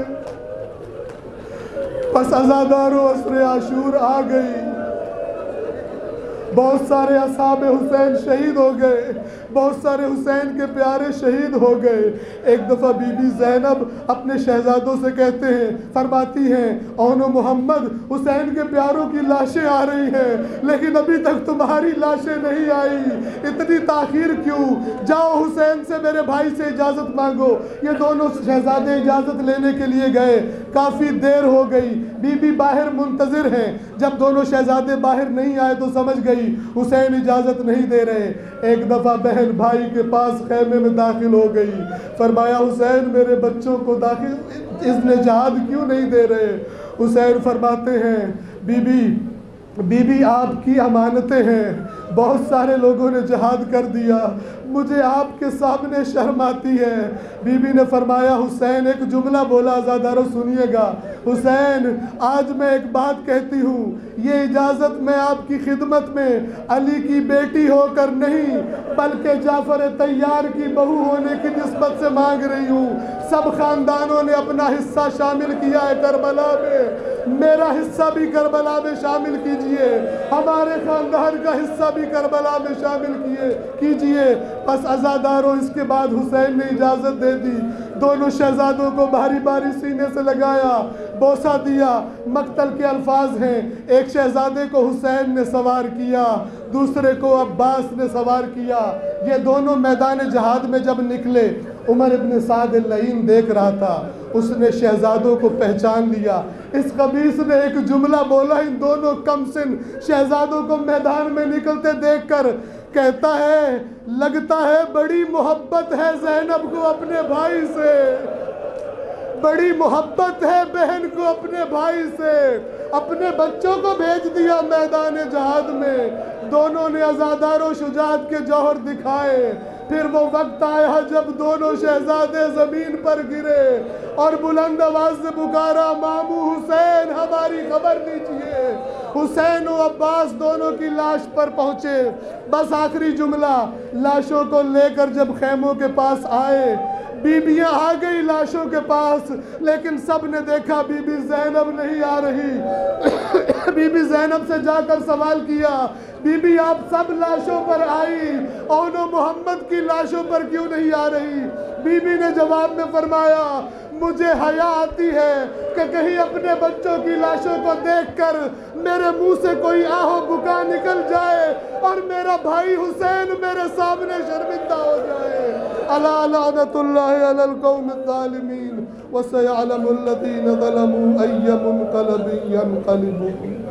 پس عزادارو عصر عاشور آ گئی، بہت سارے اصحاب حسین شہید ہو گئے، بہت سارے حسین کے پیارے شہید ہو گئے۔ ایک دفعہ بی بی زینب اپنے شہزادوں سے کہتے ہیں، فرماتی ہیں اون و محمد حسین کے پیاروں کی لاشیں آ رہی ہیں لیکن ابھی تک تمہاری لاشیں نہیں آئی، اتنی تاخیر کیوں؟ جاؤ حسین سے میرے بھائی سے اجازت مانگو۔ یہ دونوں شہزادے اجازت لینے کے لیے گئے، کافی دیر ہو گئی، بی بی باہر منتظر ہیں۔ جب دونوں شہزادے باہر نہیں آئے تو سمجھ گئی حسین اجازت نہیں دے رہے۔ ایک دفعہ بہن بھائی کے پاس خیمے میں داخل ہو گئی، فرمایا حسین میرے بچوں کو داخل اذن جہاد کیوں نہیں دے رہے؟ حسین فرماتے ہیں بی بی آپ کی امانتیں ہیں، بہت سارے لوگوں نے جہاد کر دیا، مجھے آپ کے سامنے شرم آتی ہے۔ بی بی نے فرمایا حسین ایک جملہ بولا، عزادارو سنیے گا، حسین آج میں ایک بات کہتی ہوں، یہ اجازت میں آپ کی خدمت میں علی کی بیٹی ہو کر نہیں بلکہ جعفر طیار کی بہو ہونے کی نسبت سے مانگ رہی ہوں۔ سب خاندانوں نے اپنا حصہ شامل کیا ہے کربلا میں، میرا حصہ بھی کربلا میں شامل کیجئے، ہمارے خاندان کا حصہ بھی کربلا میں شامل کیجئے۔ پس عزادارو اس کے بعد حسین نے اجازت دے دی، دونوں شہزادوں کو بھاری بھاری سینے سے لگایا، بوسہ دیا۔ مقتل کے الفاظ ہیں، ایک شہزادے کو حسین نے سوار کیا، دوسرے کو عباس نے سوار کیا۔ یہ دونوں میدان جہاد میں جب نکلے، عمر ابن سعد اللعین دیکھ رہا تھا، اس نے شہزادوں کو پہچان لیا۔ اس خبیث نے ایک جملہ بولا ان دونوں کم سن شہزادوں کو میدان میں نکلتے دیکھ کر، کہتا ہے لگتا ہے بڑی محبت ہے زینب کو اپنے بھائی سے، بڑی محبت ہے بہن کو اپنے بھائی سے، اپنے بچوں کو بھیج دیا میدان جہاد میں، دونوں نے عزادار و شجاعت کے جوہر دکھائے۔ پھر وہ وقت آیا جب دونوں شہزادے زمین پر گرے اور بلند آواز سے پکارا، مامو حسین ہماری خبر لیجئے۔ حسین و عباس دونوں کی لاش پر پہنچے، بس آخری جملہ، لاشوں کو لے کر جب خیموں کے پاس آئے، بیویاں آ گئی لاشوں کے پاس، لیکن سب نے دیکھا بی بی زینب نہیں آ رہی۔ بی بی زینب سے جا کر سوال کیا، بی بی آپ سب لاشوں پر آئی، اون و محمد کی لاشوں پر کیوں نہیں آ رہی؟ بی بی نے جواب میں فرمایا، مجھے حیا آتی ہے کہ کہیں اپنے بچوں کی لاشوں کو دیکھ کر میرے منہ سے کوئی آہ و بکا نکل جائے اور میرا بھائی حسین میرے سامنے شرمندہ ہو جائے۔ الا لعنت اللہ علی القوم الظالمین وسیعلم الذین ظلموا ای منقلب ینقلبون۔